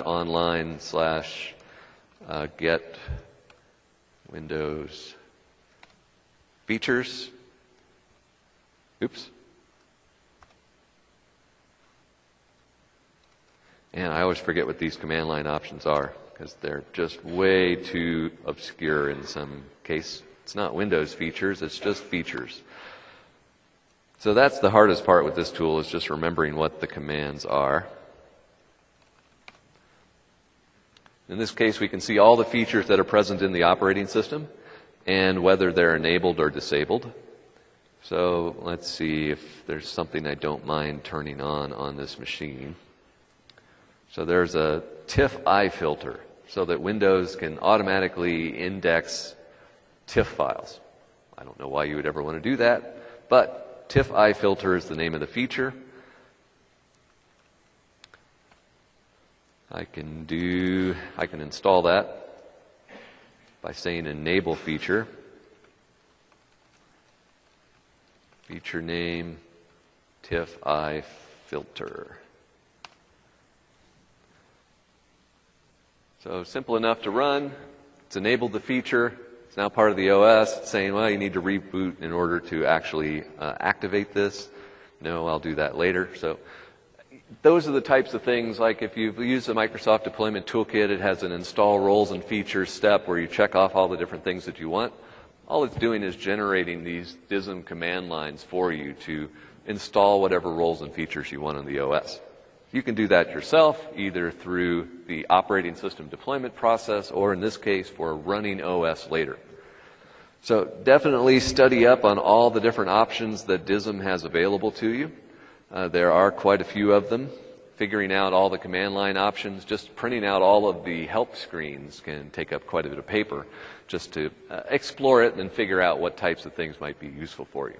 Speaker 1: /online/get Windows features, oops. And I always forget what these command line options are because they're just way too obscure in some case. It's not Windows features, it's just features. So that's the hardest part with this tool, is just remembering what the commands are. In this case, we can see all the features that are present in the operating system and whether they're enabled or disabled. So let's see if there's something I don't mind turning on this machine. So there's a TIFF filter so that Windows can automatically index TIFF files. I don't know why you would ever want to do that, but TIFF filter is the name of the feature. I can install that by saying enable feature. Feature name, TIFF filter. So simple enough to run. It's enabled the feature. It's now part of the OS. It's saying, well, you need to reboot in order to actually activate this. No, I'll do that later. So those are the types of things, like if you've used the Microsoft Deployment Toolkit, it has an install roles and features step where you check off all the different things that you want. All it's doing is generating these DISM command lines for you to install whatever roles and features you want on the OS. You can do that yourself, either through the operating system deployment process or, in this case, for running OS later. So definitely study up on all the different options that DISM has available to you. There are quite a few of them. Figuring out all the command line options, just printing out all of the help screens can take up quite a bit of paper just to explore it and figure out what types of things might be useful for you.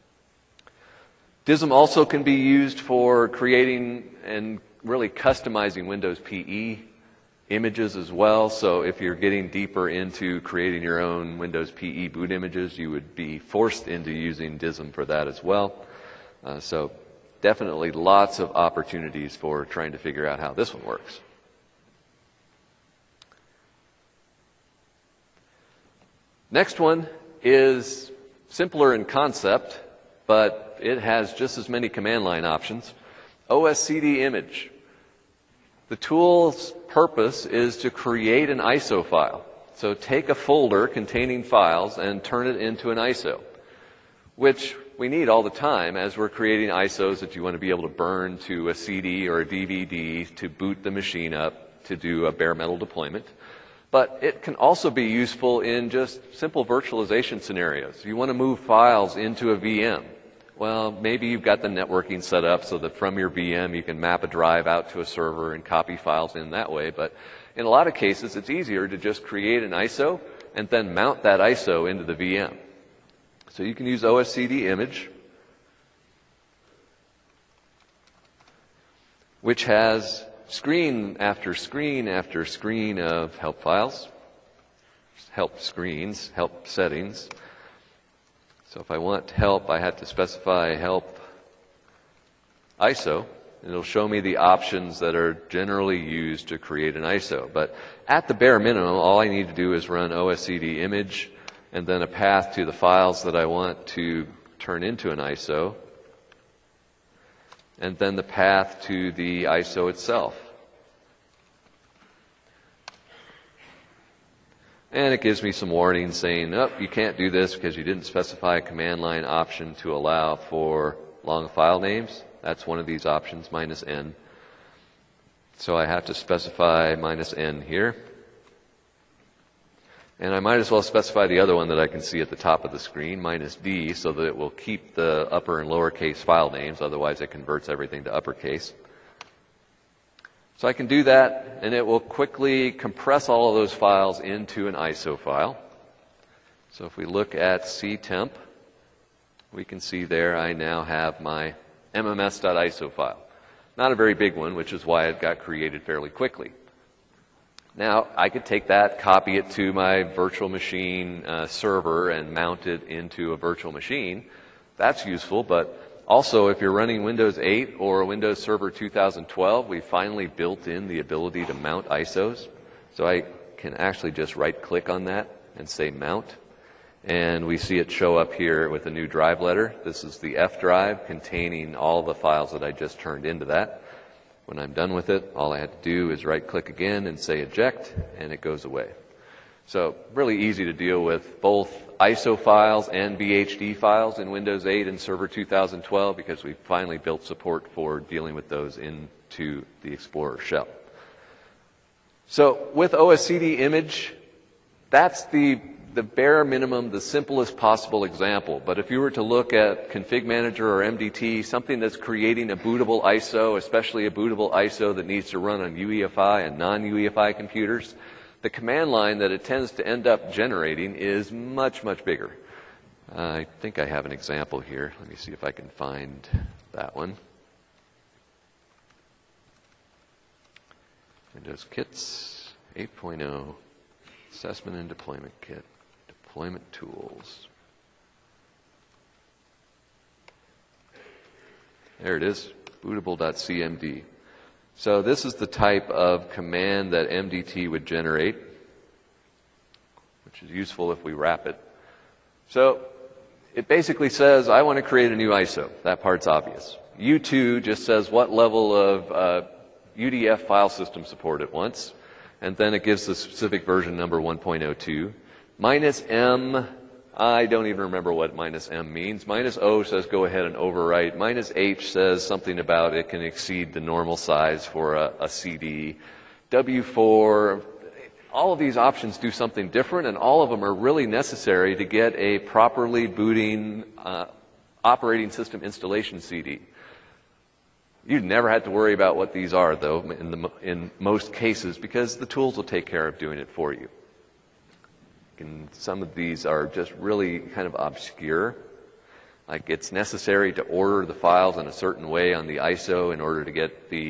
Speaker 1: DISM also can be used for creating and really customizing Windows PE images as well. So if you're getting deeper into creating your own Windows PE boot images, you would be forced into using DISM for that as well. So definitely lots of opportunities for trying to figure out how this one works. Next one is simpler in concept, but it has just as many command line options. OSCD image. The tool's purpose is to create an ISO file. So take a folder containing files and turn it into an ISO, which we need all the time as we're creating ISOs that you want to be able to burn to a CD or a DVD to boot the machine up to do a bare metal deployment. But it can also be useful in just simple virtualization scenarios. You want to move files into a VM. Well, maybe you've got the networking set up so that from your VM you can map a drive out to a server and copy files in that way. But in a lot of cases, it's easier to just create an ISO and then mount that ISO into the VM. So you can use OSCD image, which has screen after screen after screen of help files, help screens, help settings. So if I want help, I have to specify help ISO, and it'll show me the options that are generally used to create an ISO. But at the bare minimum, all I need to do is run OSCD image and then a path to the files that I want to turn into an ISO, and then the path to the ISO itself. And it gives me some warnings saying, oh, you can't do this because you didn't specify a command line option to allow for long file names. That's one of these options, -N. So I have to specify -N here. And I might as well specify the other one that I can see at the top of the screen, -D, so that it will keep the upper and lowercase file names. Otherwise, it converts everything to uppercase. So I can do that, and it will quickly compress all of those files into an ISO file. So if we look at ctemp, we can see there I now have my mms.iso file. Not a very big one, which is why it got created fairly quickly. Now, I could take that, copy it to my virtual machine server, and mount it into a virtual machine. That's useful, but also, if you're running Windows 8 or Windows Server 2012, we finally built in the ability to mount ISOs. So I can actually just right-click on that and say Mount. And we see it show up here with a new drive letter. This is the F drive containing all the files that I just turned into that. When I'm done with it, all I have to do is right-click again and say Eject, and it goes away. So really easy to deal with both ISO files and BHD files in Windows 8 and Server 2012 because we finally built support for dealing with those into the Explorer shell. So with OSCD image, that's the bare minimum, the simplest possible example. But if you were to look at Config Manager or MDT, something that's creating a bootable ISO, especially a bootable ISO that needs to run on UEFI and non-UEFI computers, the command line that it tends to end up generating is much, much bigger. I think I have an example here. Let me see if I can find that one. Windows Kits 8.0, Assessment and Deployment Kit, Deployment Tools. There it is, bootable.cmd. So this is the type of command that MDT would generate, which is useful if we wrap it. So it basically says, I want to create a new ISO. That part's obvious. U2 just says what level of UDF file system support it wants, and then it gives the specific version number 1.02. -M, I don't even remember what -M means. -O says go ahead and overwrite. -H says something about it can exceed the normal size for a CD. W4, all of these options do something different, and all of them are really necessary to get a properly booting operating system installation CD. You've never had to worry about what these are, though, in most cases, because the tools will take care of doing it for you. And some of these are just really kind of obscure. Like it's necessary to order the files in a certain way on the ISO in order to get the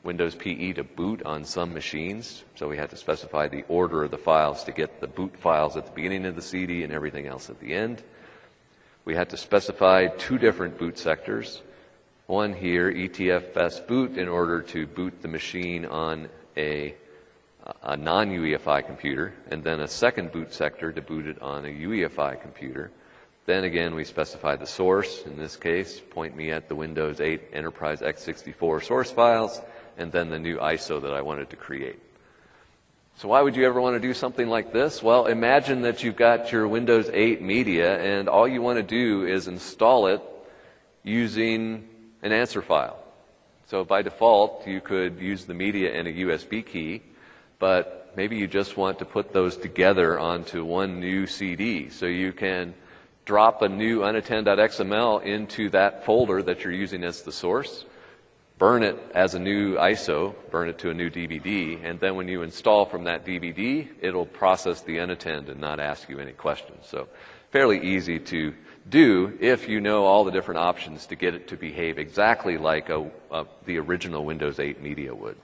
Speaker 1: Windows PE to boot on some machines, so we had to specify the order of the files to get the boot files at the beginning of the CD and everything else at the end. We had to specify 2 different boot sectors. One here, etfs boot, in order to boot the machine on a non-UEFI computer, and then a second boot sector to boot it on a UEFI computer. Then again, we specify the source. In this case, point me at the Windows 8 Enterprise x64 source files, and then the new ISO that I wanted to create. So why would you ever want to do something like this? Well, imagine that you've got your Windows 8 media, and all you want to do is install it using an answer file. So by default, you could use the media and a USB key, but maybe you just want to put those together onto one new CD. So you can drop a new unattend.xml into that folder that you're using as the source, burn it as a new ISO, burn it to a new DVD, and then when you install from that DVD, it'll process the unattend and not ask you any questions. So fairly easy to do if you know all the different options to get it to behave exactly like the original Windows 8 media would.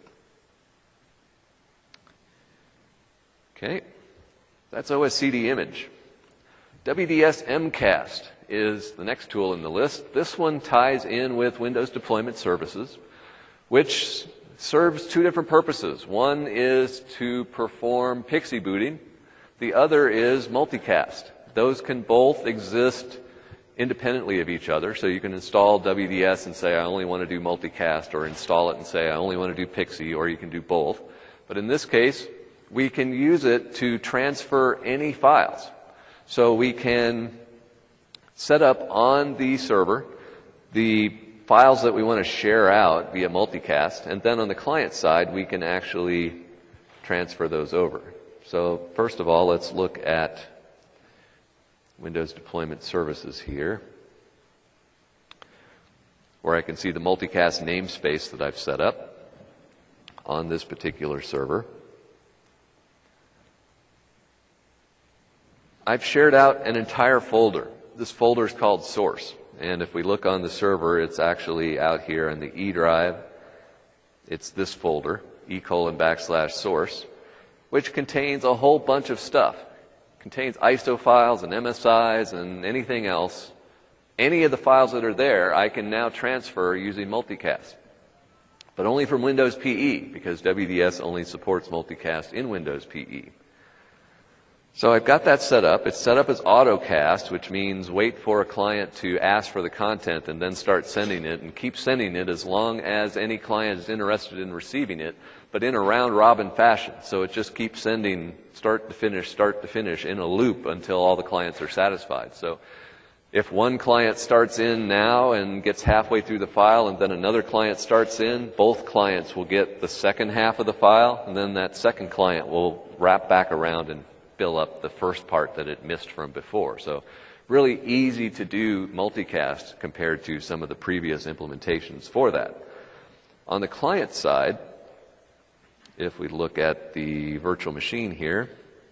Speaker 1: Okay, that's OSCD image. WDS MCAST is the next tool in the list. This one ties in with Windows Deployment Services, which serves 2 different purposes. One is to perform PXE booting. The other is multicast. Those can both exist independently of each other. So you can install WDS and say, I only want to do multicast, or install it and say, I only want to do PXE, or you can do both. But in this case, we can use it to transfer any files. So we can set up on the server the files that we want to share out via multicast, and then on the client side, we can actually transfer those over. So first of all, let's look at Windows Deployment Services here, where I can see the multicast namespace that I've set up on this particular server. I've shared out an entire folder. This folder is called source. And if we look on the server, it's actually out here in the E drive. It's this folder, E:/source, which contains a whole bunch of stuff. It contains ISO files and MSIs and anything else. Any of the files that are there, I can now transfer using multicast. But only from Windows PE, because WDS only supports multicast in Windows PE. So I've got that set up. It's set up as autocast, which means wait for a client to ask for the content and then start sending it, and keep sending it as long as any client is interested in receiving it, but in a round-robin fashion. So it just keeps sending start to finish in a loop until all the clients are satisfied. So if one client starts in now and gets halfway through the file, and then another client starts in, both clients will get the second half of the file, and then that second client will wrap back around and fill up the first part that it missed from before. So really easy to do multicast compared to some of the previous implementations for that. On the client side, if we look at the virtual machine here,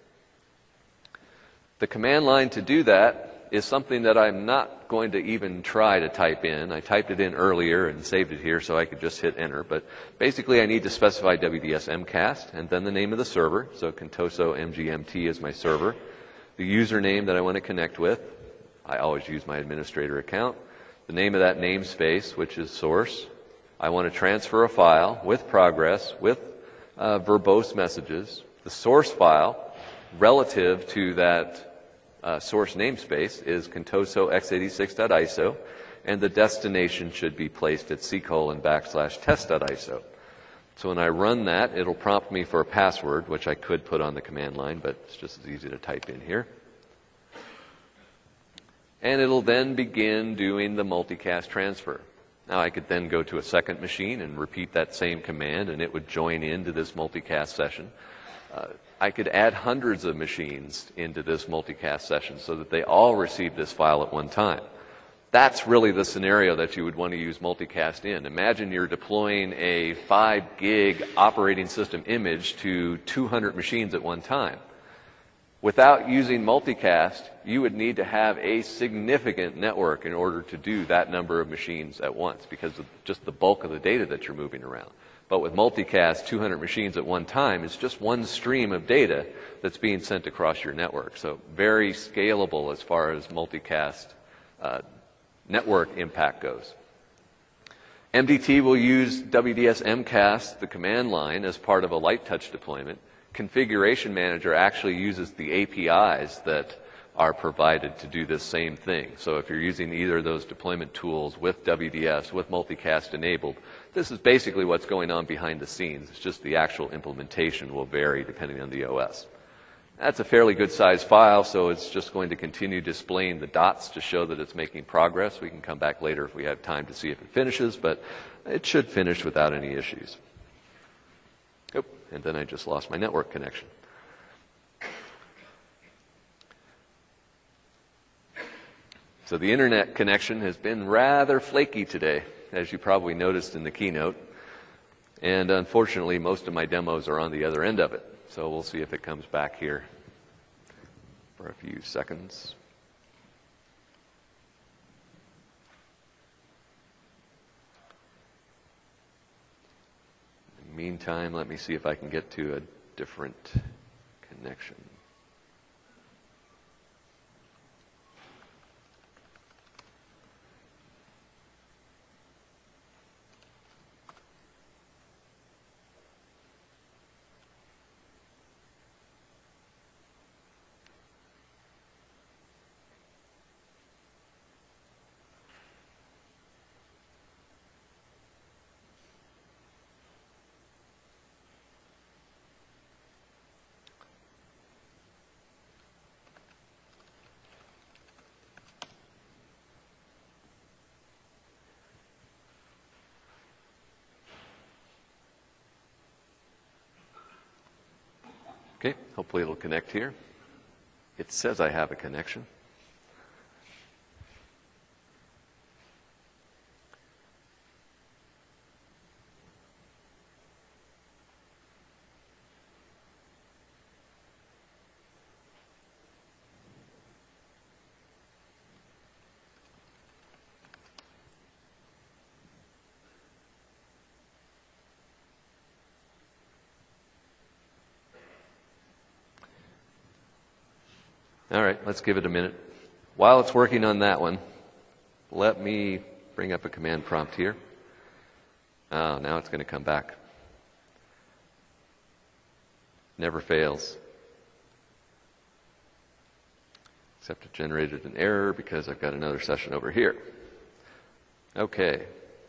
Speaker 1: the command line to do that is something that I'm not going to even try to type in. I typed it in earlier and saved it here so I could just hit enter. But basically I need to specify WDS MCAST and then the name of the server. So Contoso MGMT is my server. The username that I want to connect with. I always use my administrator account. The name of that namespace, which is source. I want to transfer a file with progress, with verbose messages. The source file relative to that source namespace is Contoso x86.iso, and the destination should be placed at C:/test.iso. So when I run that, it'll prompt me for a password, which I could put on the command line, but it's just as easy to type in here. And it'll then begin doing the multicast transfer. Now I could then go to a second machine and repeat that same command, and it would join into this multicast session. I could add hundreds of machines into this multicast session so that they all receive this file at one time. That's really the scenario that you would want to use multicast in. Imagine you're deploying a 5 gig operating system image to 200 machines at one time. Without using multicast, you would need to have a significant network in order to do that number of machines at once because of just the bulk of the data that you're moving around. But with multicast, 200 machines at one time is just one stream of data that's being sent across your network. So very scalable as far as multicast network impact goes. MDT will use WDS MCAS, the command line, as part of a light touch deployment. Configuration Manager actually uses the APIs that are provided to do this same thing. So if you're using either of those deployment tools with WDS, with multicast enabled, this is basically what's going on behind the scenes. It's just the actual implementation will vary depending on the OS. That's a fairly good sized file, so it's just going to continue displaying the dots to show that it's making progress. We can come back later if we have time to see if it finishes, but it should finish without any issues. Oh, and then I just lost my network connection. So the internet connection has been rather flaky today, as you probably noticed in the keynote. And unfortunately, most of my demos are on the other end of it. So we'll see if it comes back here for a few seconds. In the meantime, let me see if I can get to a different connection. Okay, hopefully it'll connect here. It says I have a connection. All right, let's give it a minute. While it's working on that one, let me bring up a command prompt here. Oh, now it's going to come back. Never fails. Except it generated an error because I've got another session over here. Okay.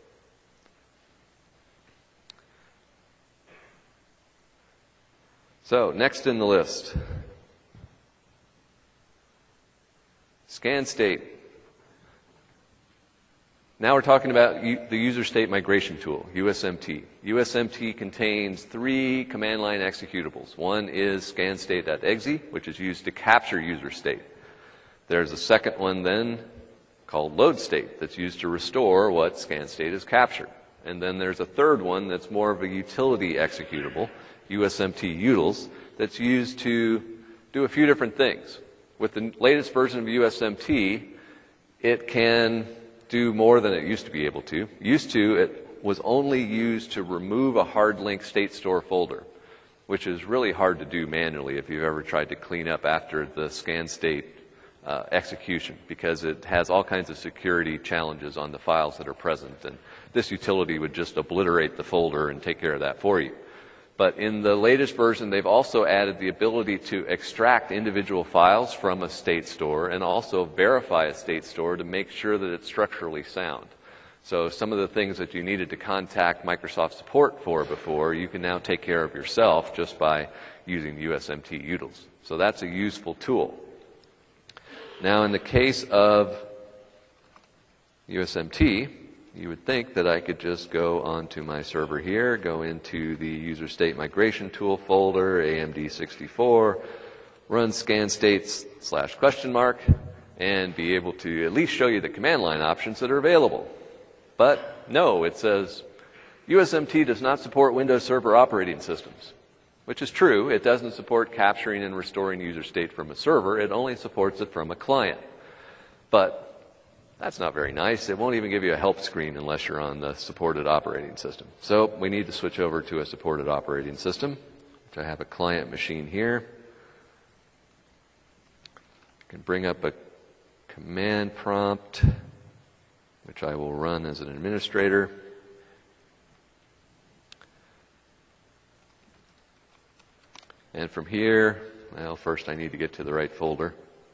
Speaker 1: So, next in the list. Scan state. Now we're talking about the user state migration tool, USMT. USMT contains 3 command line executables. One is scanstate.exe, which is used to capture user state. There's a second one then called load state that's used to restore what scan state is captured. And then there's a third one that's more of a utility executable, USMT utils, that's used to do a few different things. With the latest version of USMT, it can do more than it used to be able to. It was only used to remove a hard link state store folder, which is really hard to do manually if you've ever tried to clean up after the scan state execution, because it has all kinds of security challenges on the files that are present, and this utility would just obliterate the folder and take care of that for you. But in the latest version, they've also added the ability to extract individual files from a state store and also verify a state store to make sure that it's structurally sound. So some of the things that you needed to contact Microsoft support for before, you can now take care of yourself just by using USMT utils. So that's a useful tool. Now, in the case of USMT, you would think that I could just go onto my server here, go into the user state migration tool folder, AMD64, run scan states /?, and be able to at least show you the command line options that are available. But no, it says USMT does not support Windows Server operating systems, which is true. It doesn't support capturing and restoring user state from a server. It only supports it from a client. But That's not very nice. It won't even give you a help screen unless you're on the supported operating system. So we need to switch over to a supported operating system, which I have a client machine here. I can bring up a command prompt, which I will run as an administrator. And from here, well, first I need to get to the right folder.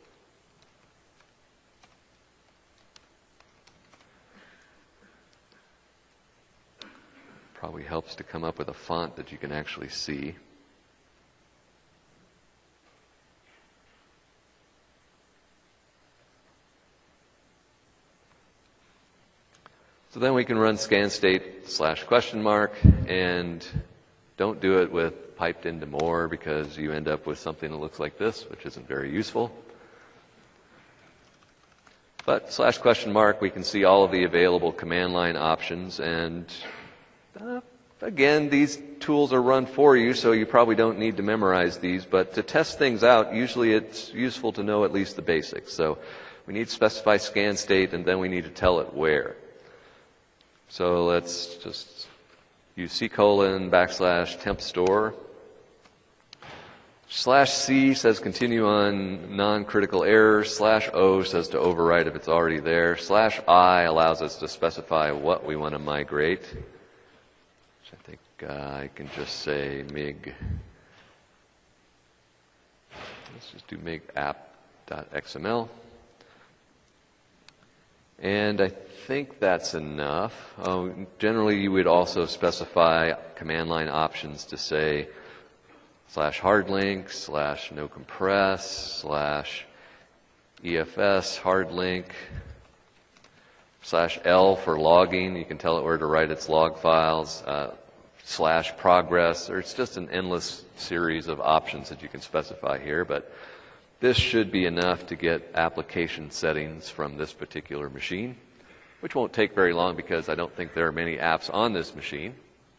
Speaker 1: Probably helps to come up with a font that you can actually see. So then we can run scan state /?, and don't do it with piped into more because you end up with something that looks like this, which isn't very useful. But /?, we can see all of the available command line options, and again, these tools are run for you, so you probably don't need to memorize these, but to test things out, usually it's useful to know at least the basics. So we need to specify scan state, and then we need to tell it where. So let's just use /temp store. /C says continue on non-critical errors. /O says to overwrite if it's already there. /I allows us to specify what we want to migrate. Which I think I can just say MIG. Let's just do MIG app.xml. And I think that's enough. Generally, you would also specify command line options to say /hardlink, /nocompress, /EFS hardlink, /L for logging. You can tell it where to write its log files, /progress. It's just an endless series of options that you can specify here, but this should be enough to get application settings from this particular machine, which won't take very long because I don't think there are many apps on this machine.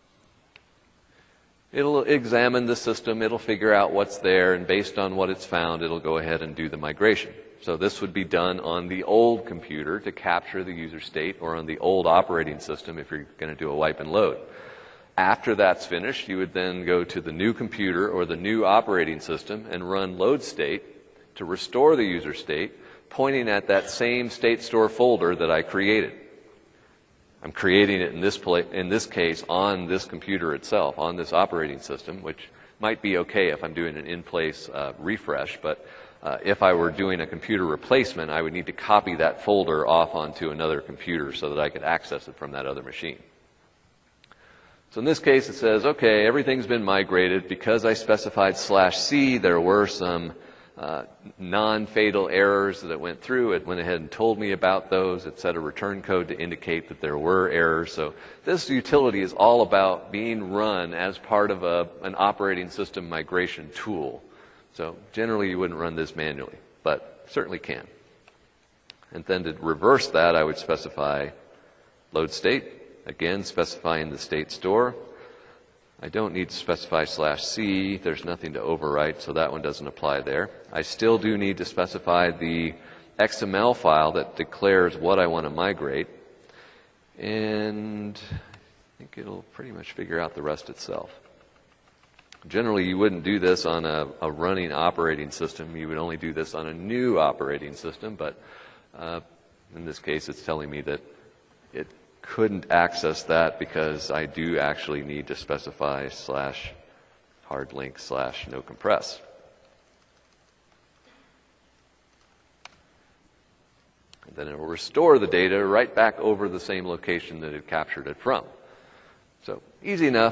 Speaker 1: It'll examine the system, it'll figure out what's there, and based on what it's found, it'll go ahead and do the migration. So this would be done on the old computer to capture the user state, or on the old operating system if you're going to do a wipe and load. After that's finished, you would then go to the new computer or the new operating system and run load state to restore the user state, pointing at that same state store folder that I created. I'm creating it in this case on this computer itself, on this operating system, which might be okay if I'm doing an in-place refresh, but if I were doing a computer replacement, I would need to copy that folder off onto another computer so that I could access it from that other machine. So in this case, it says, okay, everything's been migrated. Because I specified /C, there were some non-fatal errors that it went through. It went ahead and told me about those. It set a return code to indicate that there were errors. So this utility is all about being run as part of an operating system migration tool. So generally you wouldn't run this manually, but certainly can. And then to reverse that, I would specify load state, again specifying the state store. I don't need to specify /C. There's nothing to overwrite, so that one doesn't apply there. I still do need to specify the XML file that declares what I want to migrate. And I think it'll pretty much figure out the rest itself. Generally, you wouldn't do this on a running operating system. You would only do this on a new operating system, but in this case, it's telling me that it couldn't access that because I do actually need to specify /hardlink /nocompress. And then it will restore the data right back over the same location that it captured it from. So easy enough.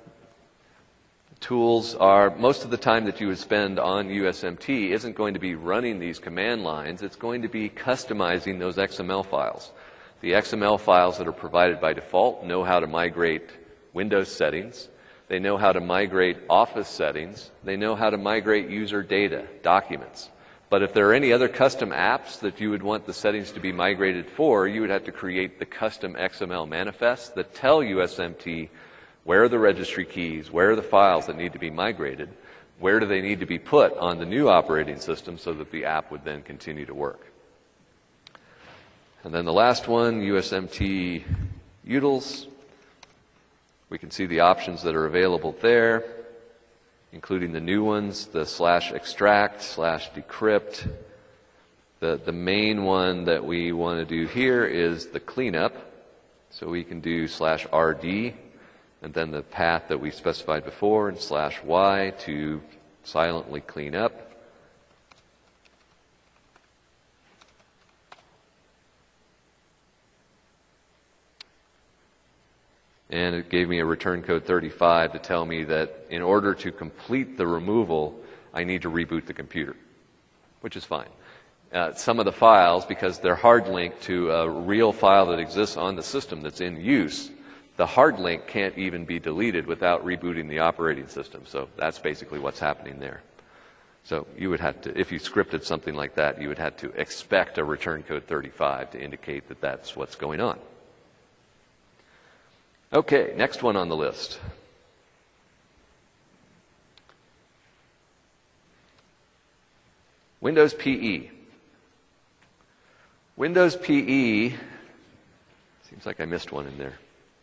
Speaker 1: Tools are, most of the time that you would spend on USMT isn't going to be running these command lines. It's going to be customizing those XML files. The XML files that are provided by default know how to migrate Windows settings. They know how to migrate Office settings. They know how to migrate user data, documents. But if there are any other custom apps that you would want the settings to be migrated for, you would have to create the custom XML manifests that tell USMT where are the registry keys, where are the files that need to be migrated, where do they need to be put on the new operating system so that the app would then continue to work. And then the last one, USMT utils. We can see the options that are available there, including the new ones, the /extract, /decrypt. The main one that we want to do here is the cleanup. So we can do /rd, and then the path that we specified before, and /y to silently clean up. And it gave me a return code 35 to tell me that in order to complete the removal, I need to reboot the computer, which is fine. Some of the files, because they're hard linked to a real file that exists on the system that's in use, the hard link can't even be deleted without rebooting the operating system. So that's basically what's happening there. So you would have to, if you scripted something like that, you would have to expect a return code 35 to indicate that that's what's going on. Okay, next one on the list. Windows PE. Windows PE, seems like I missed one in there.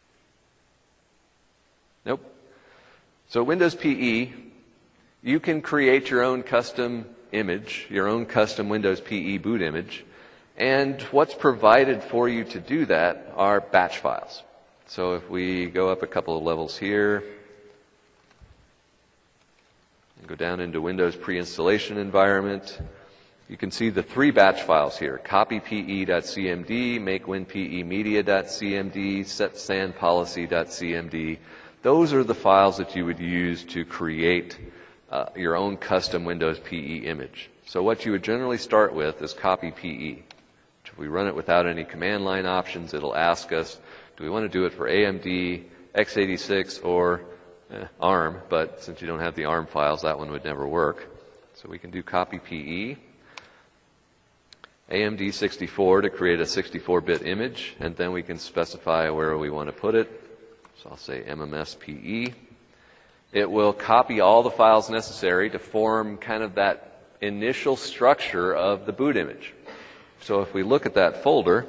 Speaker 1: Nope. So Windows PE, you can create your own custom image, your own custom Windows PE boot image, and what's provided for you to do that are batch files. So if we go up a couple of levels here, and go down into Windows pre-installation environment, you can see the 3 batch files here: copype.cmd, makewinpemedia.cmd, setsanpolicy.cmd. Those are the files that you would use to create your own custom Windows PE image. So what you would generally start with is copype. If we run it without any command line options, it'll ask us, do we want to do it for AMD, x86, or ARM? But since you don't have the ARM files, that one would never work. So we can do copype. AMD 64 to create a 64-bit image, and then we can specify where we want to put it. So I'll say MMSPE. It will copy all the files necessary to form kind of that initial structure of the boot image. So if we look at that folder,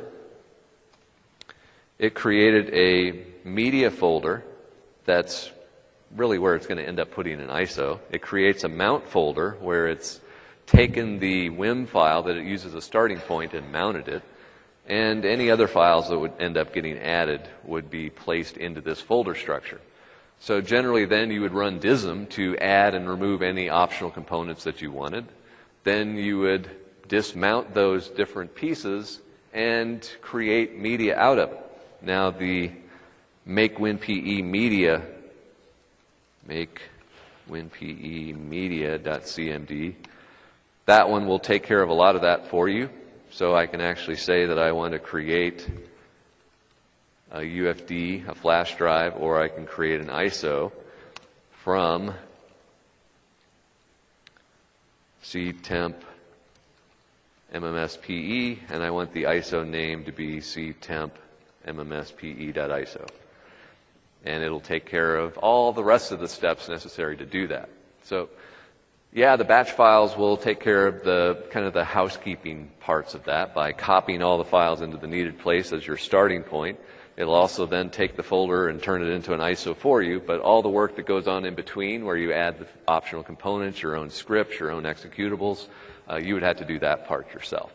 Speaker 1: it created a media folder that's really where it's going to end up putting an ISO. It creates a mount folder where it's taken the WIM file that it uses as a starting point and mounted it, and any other files that would end up getting added would be placed into this folder structure. So generally then you would run dism to add and remove any optional components that you wanted. Then you would dismount those different pieces and create media out of it. Now the makewinpe media.cmd, that one will take care of a lot of that for you. So I can actually say that I want to create a UFD, a flash drive, or I can create an ISO from ctemp MMSPE, and I want the ISO name to be ctemp MMSPE.ISO. And it'll take care of all the rest of the steps necessary to do that. So, yeah, the batch files will take care of the kind of the housekeeping parts of that by copying all the files into the needed place as your starting point. It'll also then take the folder and turn it into an ISO for you, but all the work that goes on in between, where you add the optional components, your own scripts, your own executables, you would have to do that part yourself.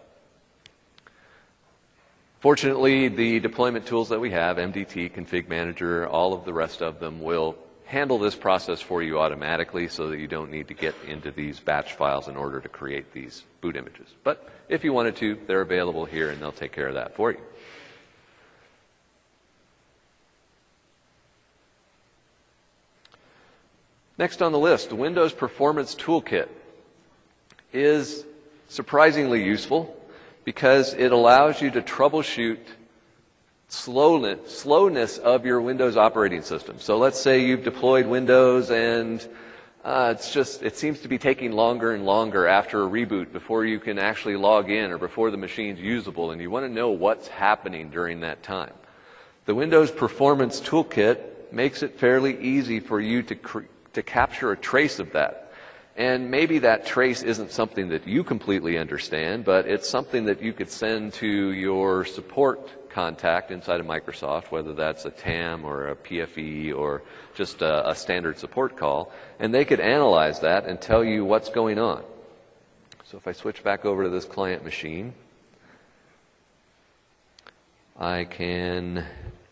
Speaker 1: Fortunately, the deployment tools that we have, MDT, Config Manager, all of the rest of them will handle this process for you automatically so that you don't need to get into these batch files in order to create these boot images. But if you wanted to, they're available here and they'll take care of that for you. Next on the list, the Windows Performance Toolkit is surprisingly useful because it allows you to troubleshoot slowness of your Windows operating system. So let's say you've deployed Windows and it seems to be taking longer and longer after a reboot before you can actually log in or before the machine's usable, and you want to know what's happening during that time. The Windows Performance Toolkit makes it fairly easy for you to capture a trace of that. And maybe that trace isn't something that you completely understand, but it's something that you could send to your support contact inside of Microsoft, whether that's a TAM or a PFE or just a standard support call, and they could analyze that and tell you what's going on. So if I switch back over to this client machine, I can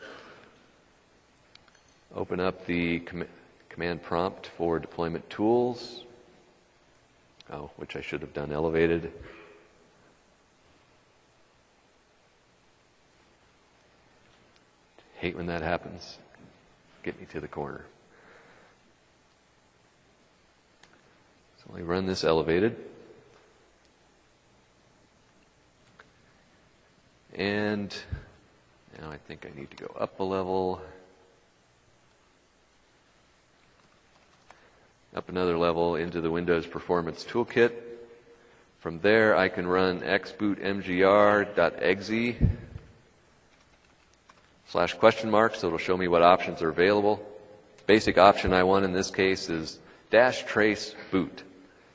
Speaker 1: open up the command prompt for deployment tools, which I should have done elevated. Hate when that happens. Get me to the corner. So I run this elevated. And now I think I need to go up a level. Up another level into the Windows Performance Toolkit. From there, I can run xbootmgr.exe/?, so it'll show me what options are available. Basic option I want in this case is -trace boot.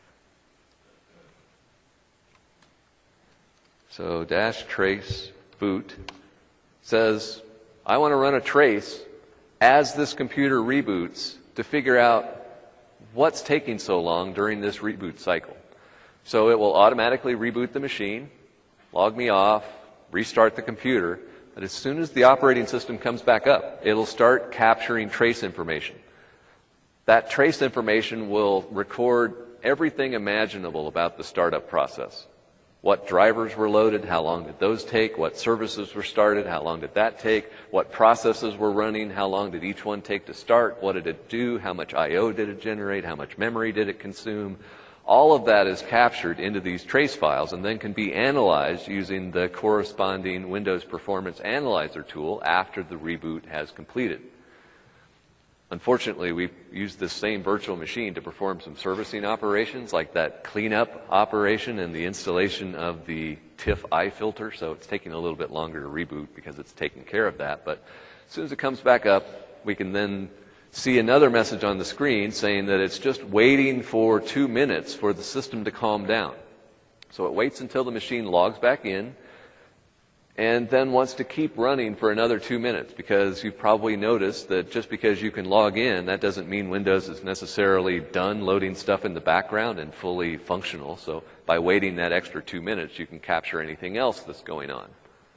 Speaker 1: So -trace boot says, I want to run a trace as this computer reboots to figure out what's taking so long during this reboot cycle. So it will automatically reboot the machine, log me off, restart the computer, but as soon as the operating system comes back up, it'll start capturing trace information. That trace information will record everything imaginable about the startup process. What drivers were loaded, how long did those take, what services were started, how long did that take, what processes were running, how long did each one take to start, what did it do, how much I/O did it generate, how much memory did it consume. All of that is captured into these trace files and then can be analyzed using the corresponding Windows Performance Analyzer tool after the reboot has completed. Unfortunately, we've used this same virtual machine to perform some servicing operations like that cleanup operation and the installation of the TIFF-I filter, so it's taking a little bit longer to reboot because it's taking care of that. But as soon as it comes back up, we can then see another message on the screen saying that it's just waiting for 2 minutes for the system to calm down. So it waits until the machine logs back in and then wants to keep running for another 2 minutes, because you've probably noticed that just because you can log in, that doesn't mean Windows is necessarily done loading stuff in the background and fully functional. So by waiting that extra 2 minutes, you can capture anything else that's going on.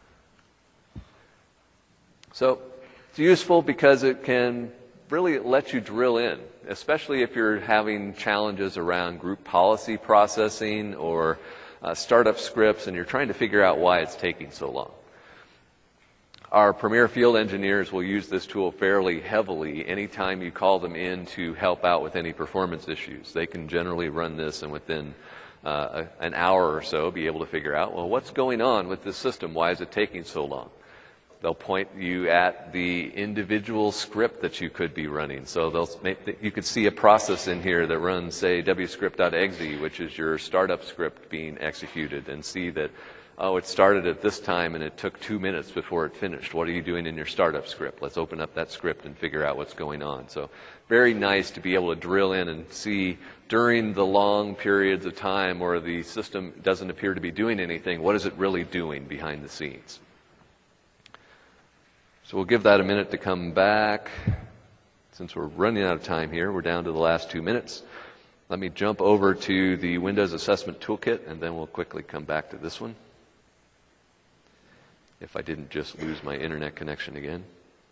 Speaker 1: So it's useful because it can really let you drill in, especially if you're having challenges around group policy processing or startup scripts, and you're trying to figure out why it's taking so long. Our premier field engineers will use this tool fairly heavily anytime you call them in to help out with any performance issues. They can generally run this and within an hour or so be able to figure out, well, what's going on with this system? Why is it taking so long? They'll point you at the individual script that you could be running. So you could see a process in here that runs, say, wscript.exe, which is your startup script being executed, and see that, oh, it started at this time and it took 2 minutes before it finished. What are you doing in your startup script? Let's open up that script and figure out what's going on. So very nice to be able to drill in and see during the long periods of time where the system doesn't appear to be doing anything, what is it really doing behind the scenes? So we'll give that a minute to come back. Since we're running out of time here, we're down to the last 2 minutes. Let me jump over to the Windows Assessment Toolkit, and then we'll quickly come back to this one, if I didn't just lose my internet connection again.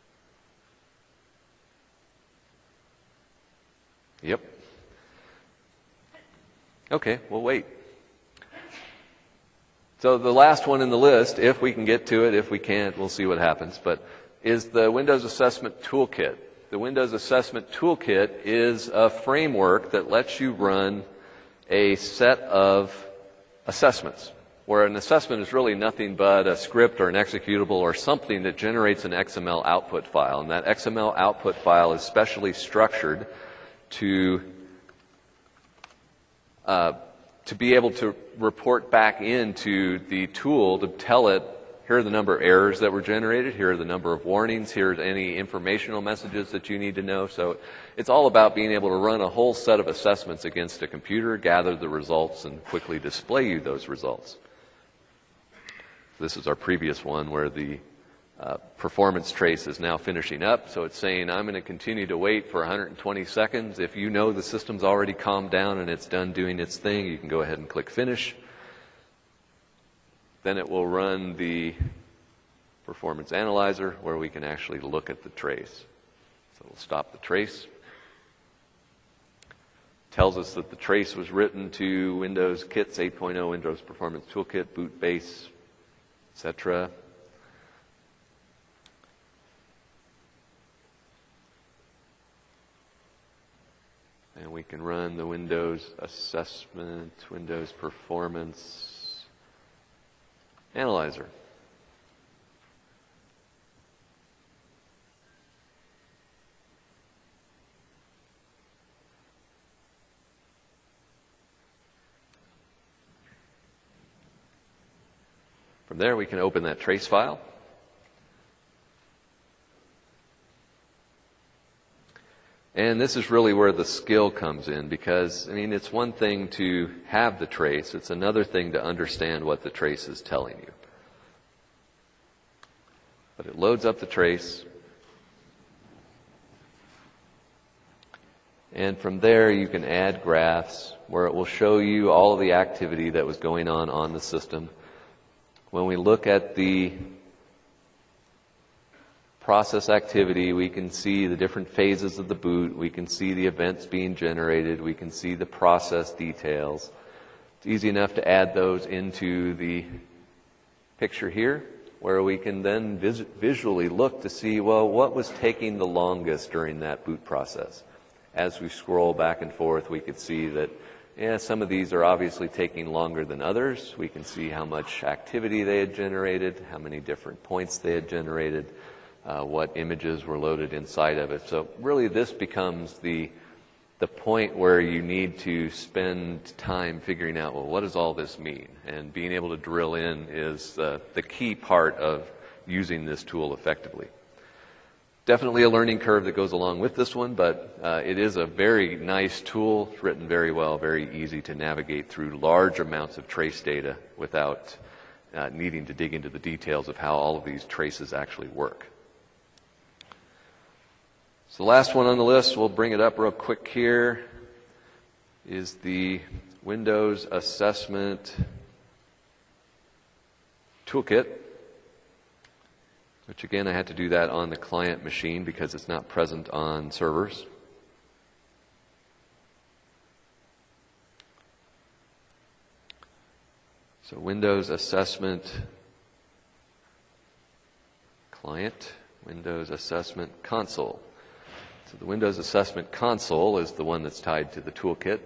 Speaker 1: Yep. Okay, we'll wait. So the last one in the list, if we can get to it, if we can't, we'll see what happens, but is the Windows Assessment Toolkit. The Windows Assessment Toolkit is a framework that lets you run a set of assessments, where an assessment is really nothing but a script or an executable or something that generates an XML output file. And that XML output file is specially structured to be able to report back into the tool to tell it, here are the number of errors that were generated, here are the number of warnings, here's any informational messages that you need to know. So it's all about being able to run a whole set of assessments against a computer, gather the results, and quickly display you those results. This is our previous one where the performance trace is now finishing up. So it's saying, I'm going to continue to wait for 120 seconds. If you know the system's already calmed down and it's done doing its thing, you can go ahead and click Finish. Then it will run the performance analyzer where we can actually look at the trace. So we'll stop the trace. Tells us that the trace was written to Windows Kits 8.0, Windows Performance Toolkit, boot base, etc. And we can run the Windows Assessment, Windows Performance Analyzer. From there, we can open that trace file. And this is really where the skill comes in, because, I mean, it's one thing to have the trace, it's another thing to understand what the trace is telling you. But it loads up the trace, and from there you can add graphs where it will show you all of the activity that was going on the system. When we look at the process activity, we can see the different phases of the boot, we can see the events being generated, we can see the process details. It's easy enough to add those into the picture here, where we can then visually look to see, well, what was taking the longest during that boot process. As we scroll back and forth, we could see that, yeah, some of these are obviously taking longer than others. We can see how much activity they had generated, how many different points they had generated, what images were loaded inside of it. So really this becomes the point where you need to spend time figuring out, well, what does all this mean? And being able to drill in is the key part of using this tool effectively. Definitely a learning curve that goes along with this one, but it is a very nice tool. It's written very well, very easy to navigate through large amounts of trace data without needing to dig into the details of how all of these traces actually work. So the last one on the list, we'll bring it up real quick here, is the Windows Assessment Toolkit, which again I had to do that on the client machine because it's not present on servers. So Windows Assessment Client, Windows Assessment Console. So the Windows Assessment Console is the one that's tied to the toolkit.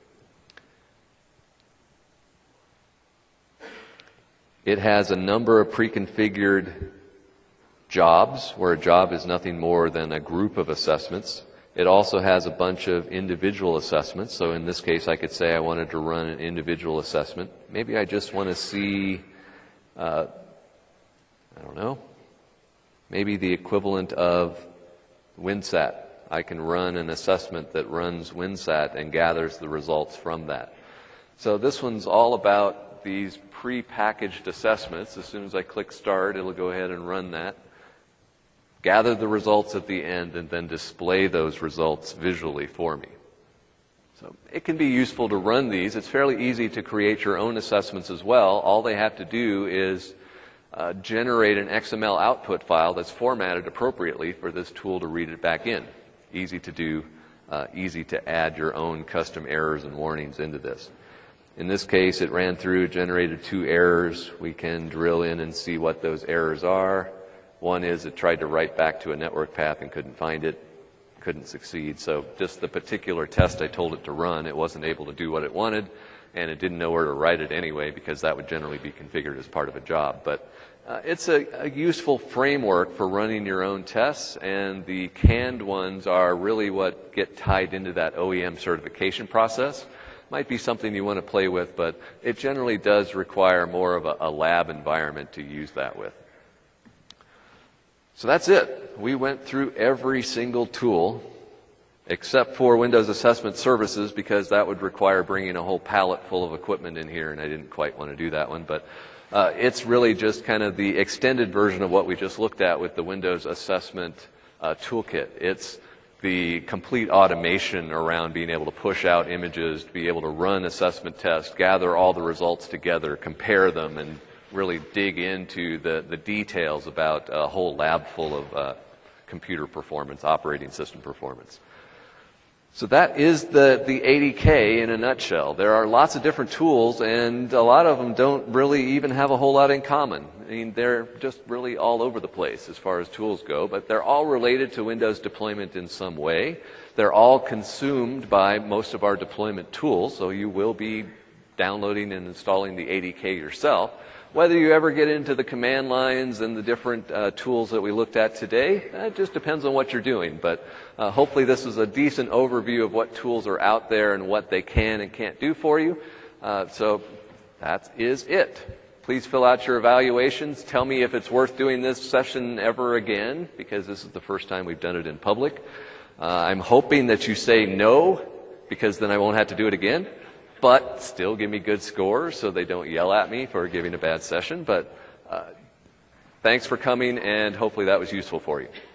Speaker 1: It has a number of pre-configured jobs, where a job is nothing more than a group of assessments. It also has a bunch of individual assessments. So in this case, I could say I wanted to run an individual assessment. Maybe I just want to see, I don't know, maybe the equivalent of WinSat. I can run an assessment that runs WinSat and gathers the results from that. So this one's all about these pre-packaged assessments. As soon as I click Start, it'll go ahead and run that, gather the results at the end, and then display those results visually for me. So it can be useful to run these. It's fairly easy to create your own assessments as well. All they have to do is generate an XML output file that's formatted appropriately for this tool to read it back in. Easy to do, easy to add your own custom errors and warnings into this. In this case, it ran through, generated 2 errors. We can drill in and see what those errors are. One is it tried to write back to a network path and couldn't find it, couldn't succeed. So just the particular test I told it to run, it wasn't able to do what it wanted, and it didn't know where to write it anyway, because that would generally be configured as part of a job. But it's a useful framework for running your own tests, and the canned ones are really what get tied into that OEM certification process. might be something you want to play with, but it generally does require more of a lab environment to use that with. So that's it. We went through every single tool except for Windows Assessment Services, because that would require bringing a whole pallet full of equipment in here, and I didn't quite want to do that one. But it's really just kind of the extended version of what we just looked at with the Windows Assessment Toolkit. It's the complete automation around being able to push out images, to be able to run assessment tests, gather all the results together, compare them, and really dig into the details about a whole lab full of computer performance, operating system performance. So that is the ADK in a nutshell. There are lots of different tools, and a lot of them don't really even have a whole lot in common. I mean, they're just really all over the place as far as tools go, but they're all related to Windows deployment in some way. They're all consumed by most of our deployment tools, so you will be downloading and installing the ADK yourself. Whether you ever get into the command lines and the different tools that we looked at today, it just depends on what you're doing. But hopefully this is a decent overview of what tools are out there and what they can and can't do for you. So that is it. Please fill out your evaluations. Tell me if it's worth doing this session ever again, because this is the first time we've done it in public. I'm hoping that you say no, because then I won't have to do it again. But still give me good scores so they don't yell at me for giving a bad session. But thanks for coming, and hopefully that was useful for you.